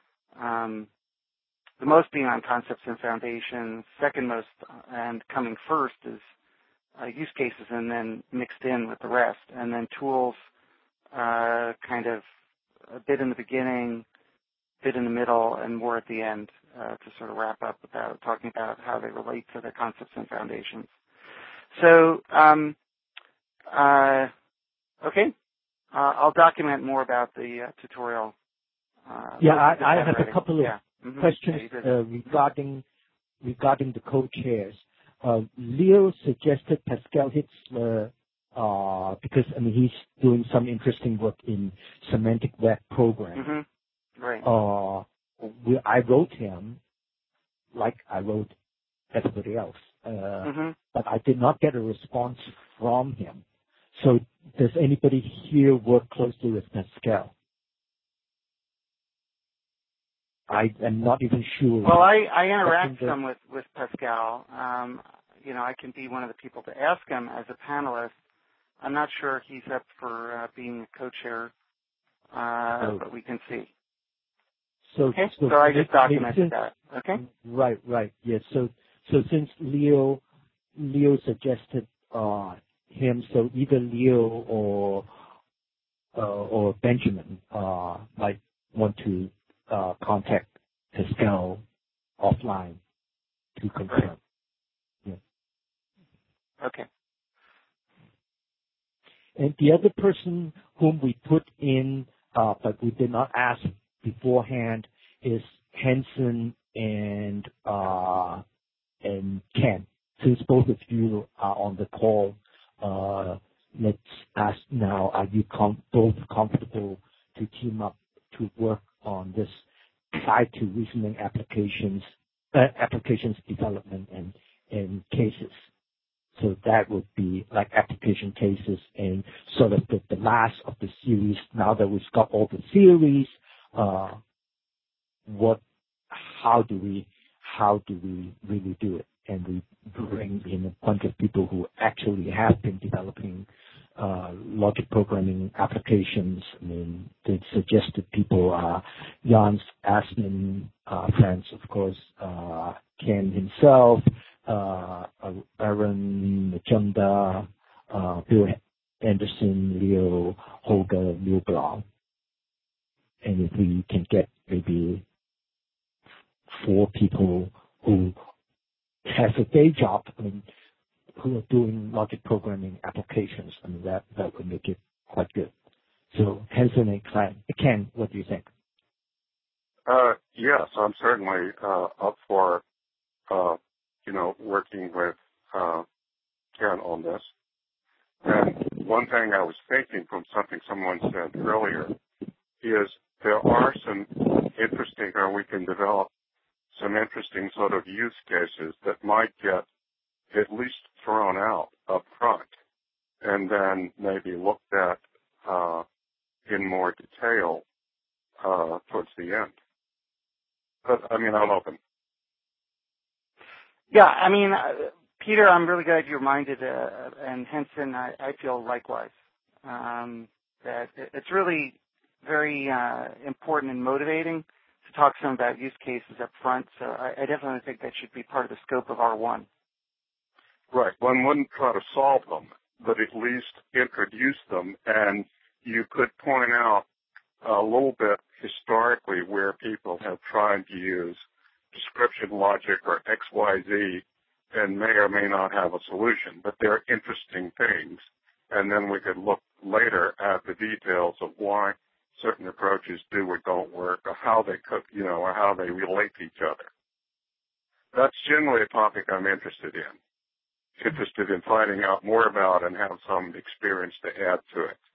the most being on concepts and foundations. Second most and coming first is use cases, and then mixed in with the rest. And then tools, kind of a bit in the beginning, a bit in the middle, and more at the end, to sort of wrap up about talking about how they relate to the concepts and foundations. So, okay. I'll document more about the tutorial. I have a couple of questions regarding the co-chairs. Leo suggested Pascal Hitzler because he's doing some interesting work in semantic web programming. Right. I wrote him like I wrote everybody else, but I did not get a response from him. So does anybody here work closely with Pascal? I am not even sure. Well, I interact some with Pascal. I can be one of the people to ask him as a panelist. I'm not sure he's up for being a co-chair, but we can see. So I just documented that. Okay. Right. Yes. So since Leo suggested him, so either Leo or Benjamin might want to contact Pascal offline to confirm. Yeah. Okay. And the other person whom we put in, but we did not ask beforehand, is Hanson and Ken. Since both of you are on the call, let's ask now: are you both comfortable to team up to work on this tied to reasoning applications development and cases? So that would be like application cases and sort of the last of the series. Now that we've got all the theories, how do we really do it? And we bring in a bunch of people who actually have been developing logic programming applications. The suggested people are Jan Assmann, France, of course, Ken himself, Aaron Chunda, Bill Anderson, Leo, Holger Milblau. And if we can get maybe 4 people who have a day job, who are doing logic programming applications, that would make it quite good. So Hanson and Ken, what do you think? Yes, I'm certainly up for working with Ken on this. And one thing I was thinking from something someone said earlier is there are some interesting, or we can develop some interesting sort of use cases that might get at least thrown out up front and then maybe looked at in more detail towards the end. But I'm open. Yeah, Peter, I'm really glad you reminded, and Henson, I feel likewise, that it's really very important and motivating to talk to them about use cases up front. So I definitely think that should be part of the scope of R1. Right. One wouldn't try to solve them, but at least introduce them, and you could point out a little bit historically where people have tried to use description logic or XYZ and may or may not have a solution, but they're interesting things. And then we could look later at the details of why certain approaches do or don't work, or how they cook, or how they relate to each other. That's generally a topic I'm interested in finding out more about and have some experience to add to it.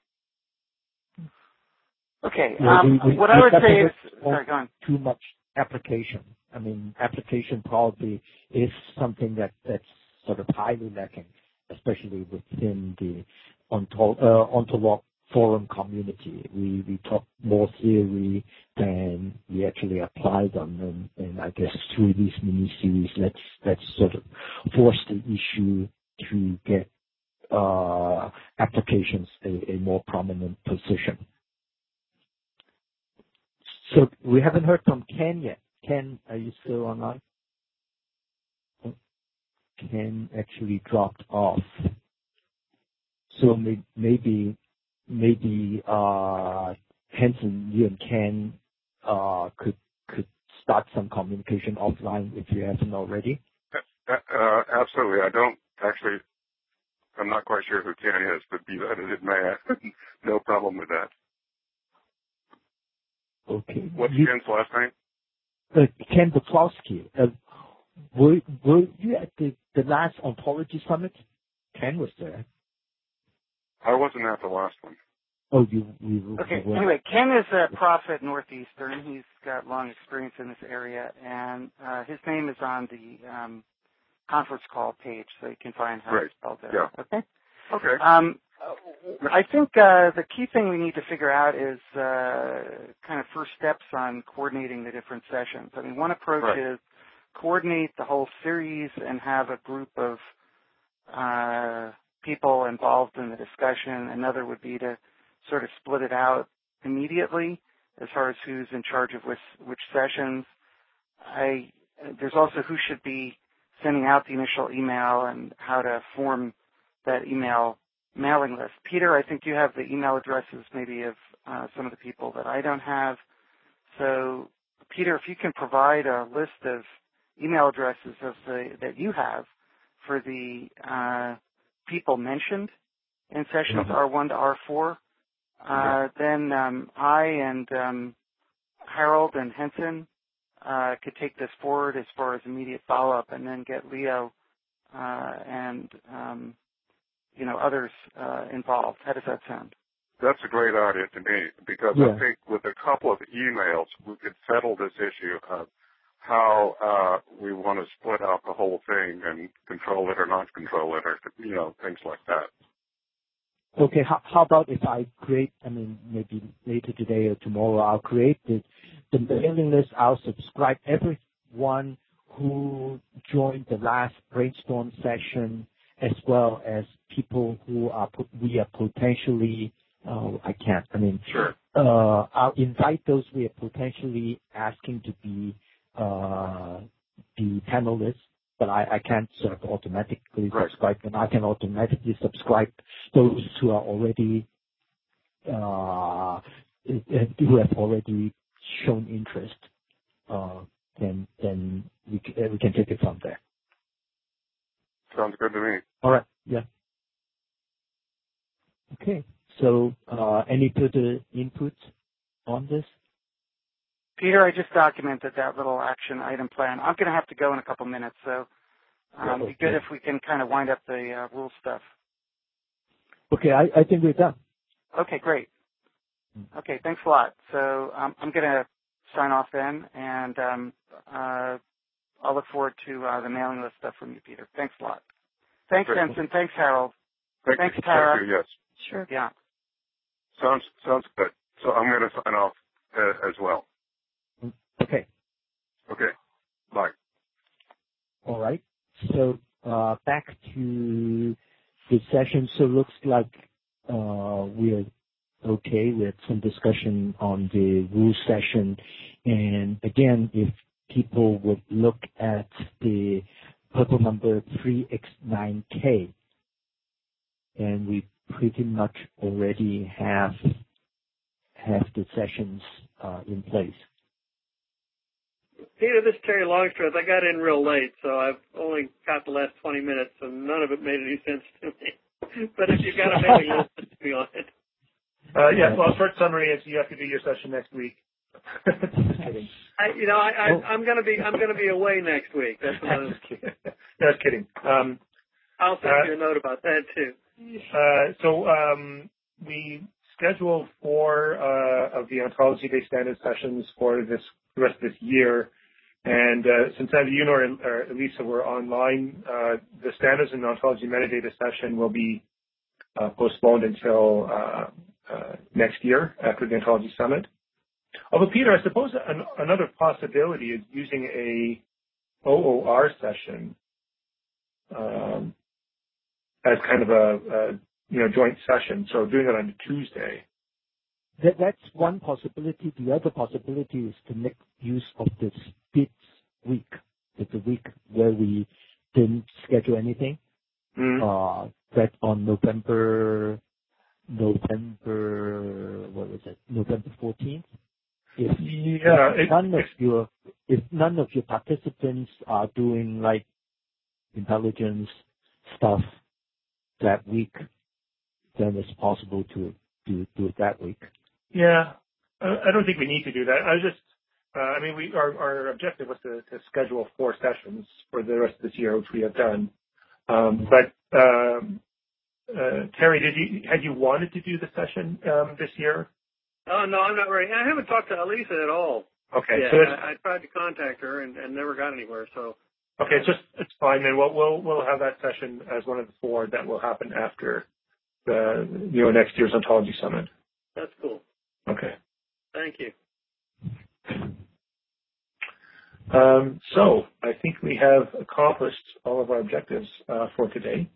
Okay. We what I would say is, sorry, go on. Too much application. Application probably is something that's sort of highly lacking, especially within the ontolog forum community. We talk more theory than we actually apply them, and I guess through these mini-series, let's sort of force the issue to get applications a more prominent position. So we haven't heard from Ken yet. Ken, are you still online? Ken actually dropped off. So maybe Henson, you and Ken could start some communication offline if you haven't already. Absolutely. I'm not quite sure who Ken is, but be that as it may, no problem with that. Okay. What's Ken's last name? Ken Butlowski. Were you at the last Ontology Summit? Ken was there. I wasn't at the last one. Oh, Okay. Anyway, Ken is a prof at Northeastern. He's got long experience in this area, and his name is on the conference call page, so you can find how it's spelled there. Yeah. Okay. Okay. I think the key thing we need to figure out is kind of first steps on coordinating the different sessions. One approach is coordinate the whole series and have a group of people involved in the discussion. Another would be to sort of split it out immediately as far as who's in charge of which sessions. There's also who should be sending out the initial email and how to form that email mailing list. Peter, I think you have the email addresses maybe of some of the people that I don't have. So, Peter, if you can provide a list of email addresses that you have for the people mentioned in sessions R1 to R4, then I and Harold and Henson could take this forward as far as immediate follow-up, and then get Leo and others involved. How does that sound? That's a great idea to me, because I think with a couple of emails we could settle this issue of how we want to split out the whole thing and control it or not control it, or things like that. Okay, how about if I create, maybe later today or tomorrow, I'll create the mailing list. I'll subscribe everyone who joined the last brainstorm session, as well as people who we are potentially, Sure. I'll invite those we are potentially asking to be the panelists, but I can't sort of automatically subscribe them. I can automatically subscribe those who are already, who have already shown interest. Then we can take it from there. Sounds good to me. All right. Yeah. Okay. So, any further input on this? Peter, I just documented that little action item plan. I'm going to have to go in a couple minutes, so it'd be good if we can kind of wind up the rule stuff. Okay, I think we're done. Okay, great. Okay, thanks a lot. So I'm going to sign off then, and I'll look forward to the mailing list stuff from you, Peter. Thanks a lot. Thanks, Henson. Thanks, Harold. Thanks, Tara. Thank you, yes. Sure. Yeah. Sounds good. So I'm going to sign off as well. Okay. Okay. Bye. All right. So back to the session. So looks like we're okay with some discussion on the rule session. And again, if people would look at the purple number 3X9K, and we pretty much already have the sessions in place. Peter, this is Terry Longstreth. I got in real late, so I've only got the last 20 minutes, and none of it made any sense to me. But if you've got a mailing list, put me on it. Yeah, well, short summary is you have to do your session next week. Just kidding. I'm gonna be away next week. That's what Just kidding. Just kidding. I'll send you a note about that too. So we scheduled 4 of the ontology-based standard sessions for the rest of this year. And since either you or Elisa were online, the standards and ontology metadata session will be postponed until next year after the Ontology Summit. Although, Peter, I suppose another possibility is using a OOR session as kind of a joint session, so doing it on a Tuesday. That's one possibility. The other possibility is to make use of this SPITS week, the week where we didn't schedule anything. That on November 14th. If none of your participants are doing like intelligence stuff that week, then it's possible to do it that week. Yeah, I don't think we need to do that. Our objective was to schedule 4 sessions for the rest of this year, which we have done. Terry, had you wanted to do the session this year? Oh, no, I'm not ready. I haven't talked to Elisa at all. Okay. Yeah, So I tried to contact her and never got anywhere. So. Okay, it's fine. Then we'll have that session as one of the 4 that will happen after the next year's Ontology Summit. That's cool. Okay. Thank you. So I think we have accomplished all of our objectives for today.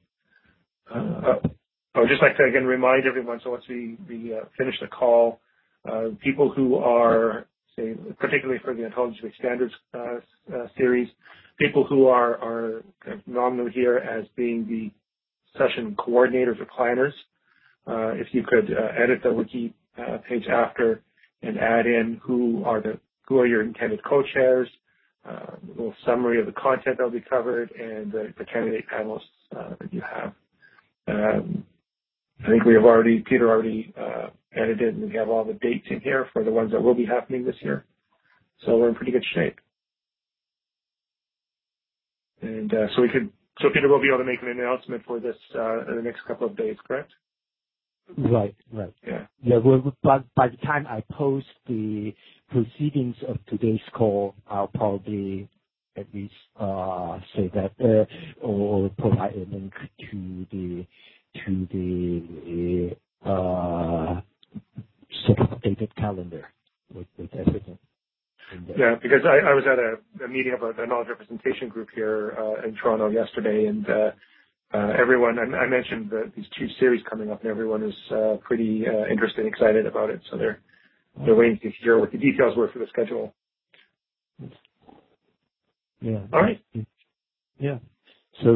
I would just like to again remind everyone, so once we finish the call, people who are, say, particularly for the Ontology Standards series, people who are kind of nominal here as being the session coordinators or planners, if you could edit the wiki page after and add in who are your intended co-chairs, a little summary of the content that will be covered, and the candidate panelists that you have. I think Peter already edited, and we have all the dates in here for the ones that will be happening this year. So we're in pretty good shape. And so Peter will be able to make an announcement for this in the next couple of days, correct? Right. Yeah. Well, by the time I post the proceedings of today's call, I'll probably at least say that or provide a link to the sort of updated calendar with everything. Yeah, because I was at a meeting of a knowledge representation group here in Toronto yesterday, and everyone, I mentioned these 2 series coming up, and everyone is pretty interested and excited about it. So they're waiting to hear what the details were for the schedule. Yeah. All right. Yeah. So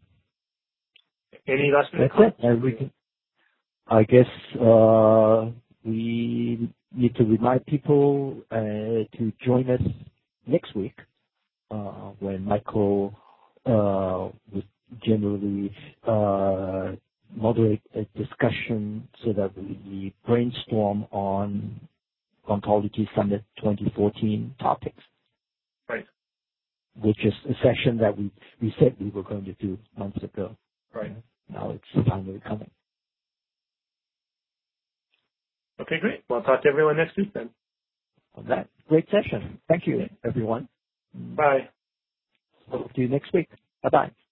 any last minute comments? I guess we need to remind people to join us next week when Michael would generally moderate a discussion so that we brainstorm on Ontology Summit 2014 topics. Right. Which is a session that we said we were going to do months ago. Right. Now it's finally coming. Okay, great. Well, I'll talk to everyone next week then. On that great session. Thank you, everyone. Bye. See you next week. Bye-bye.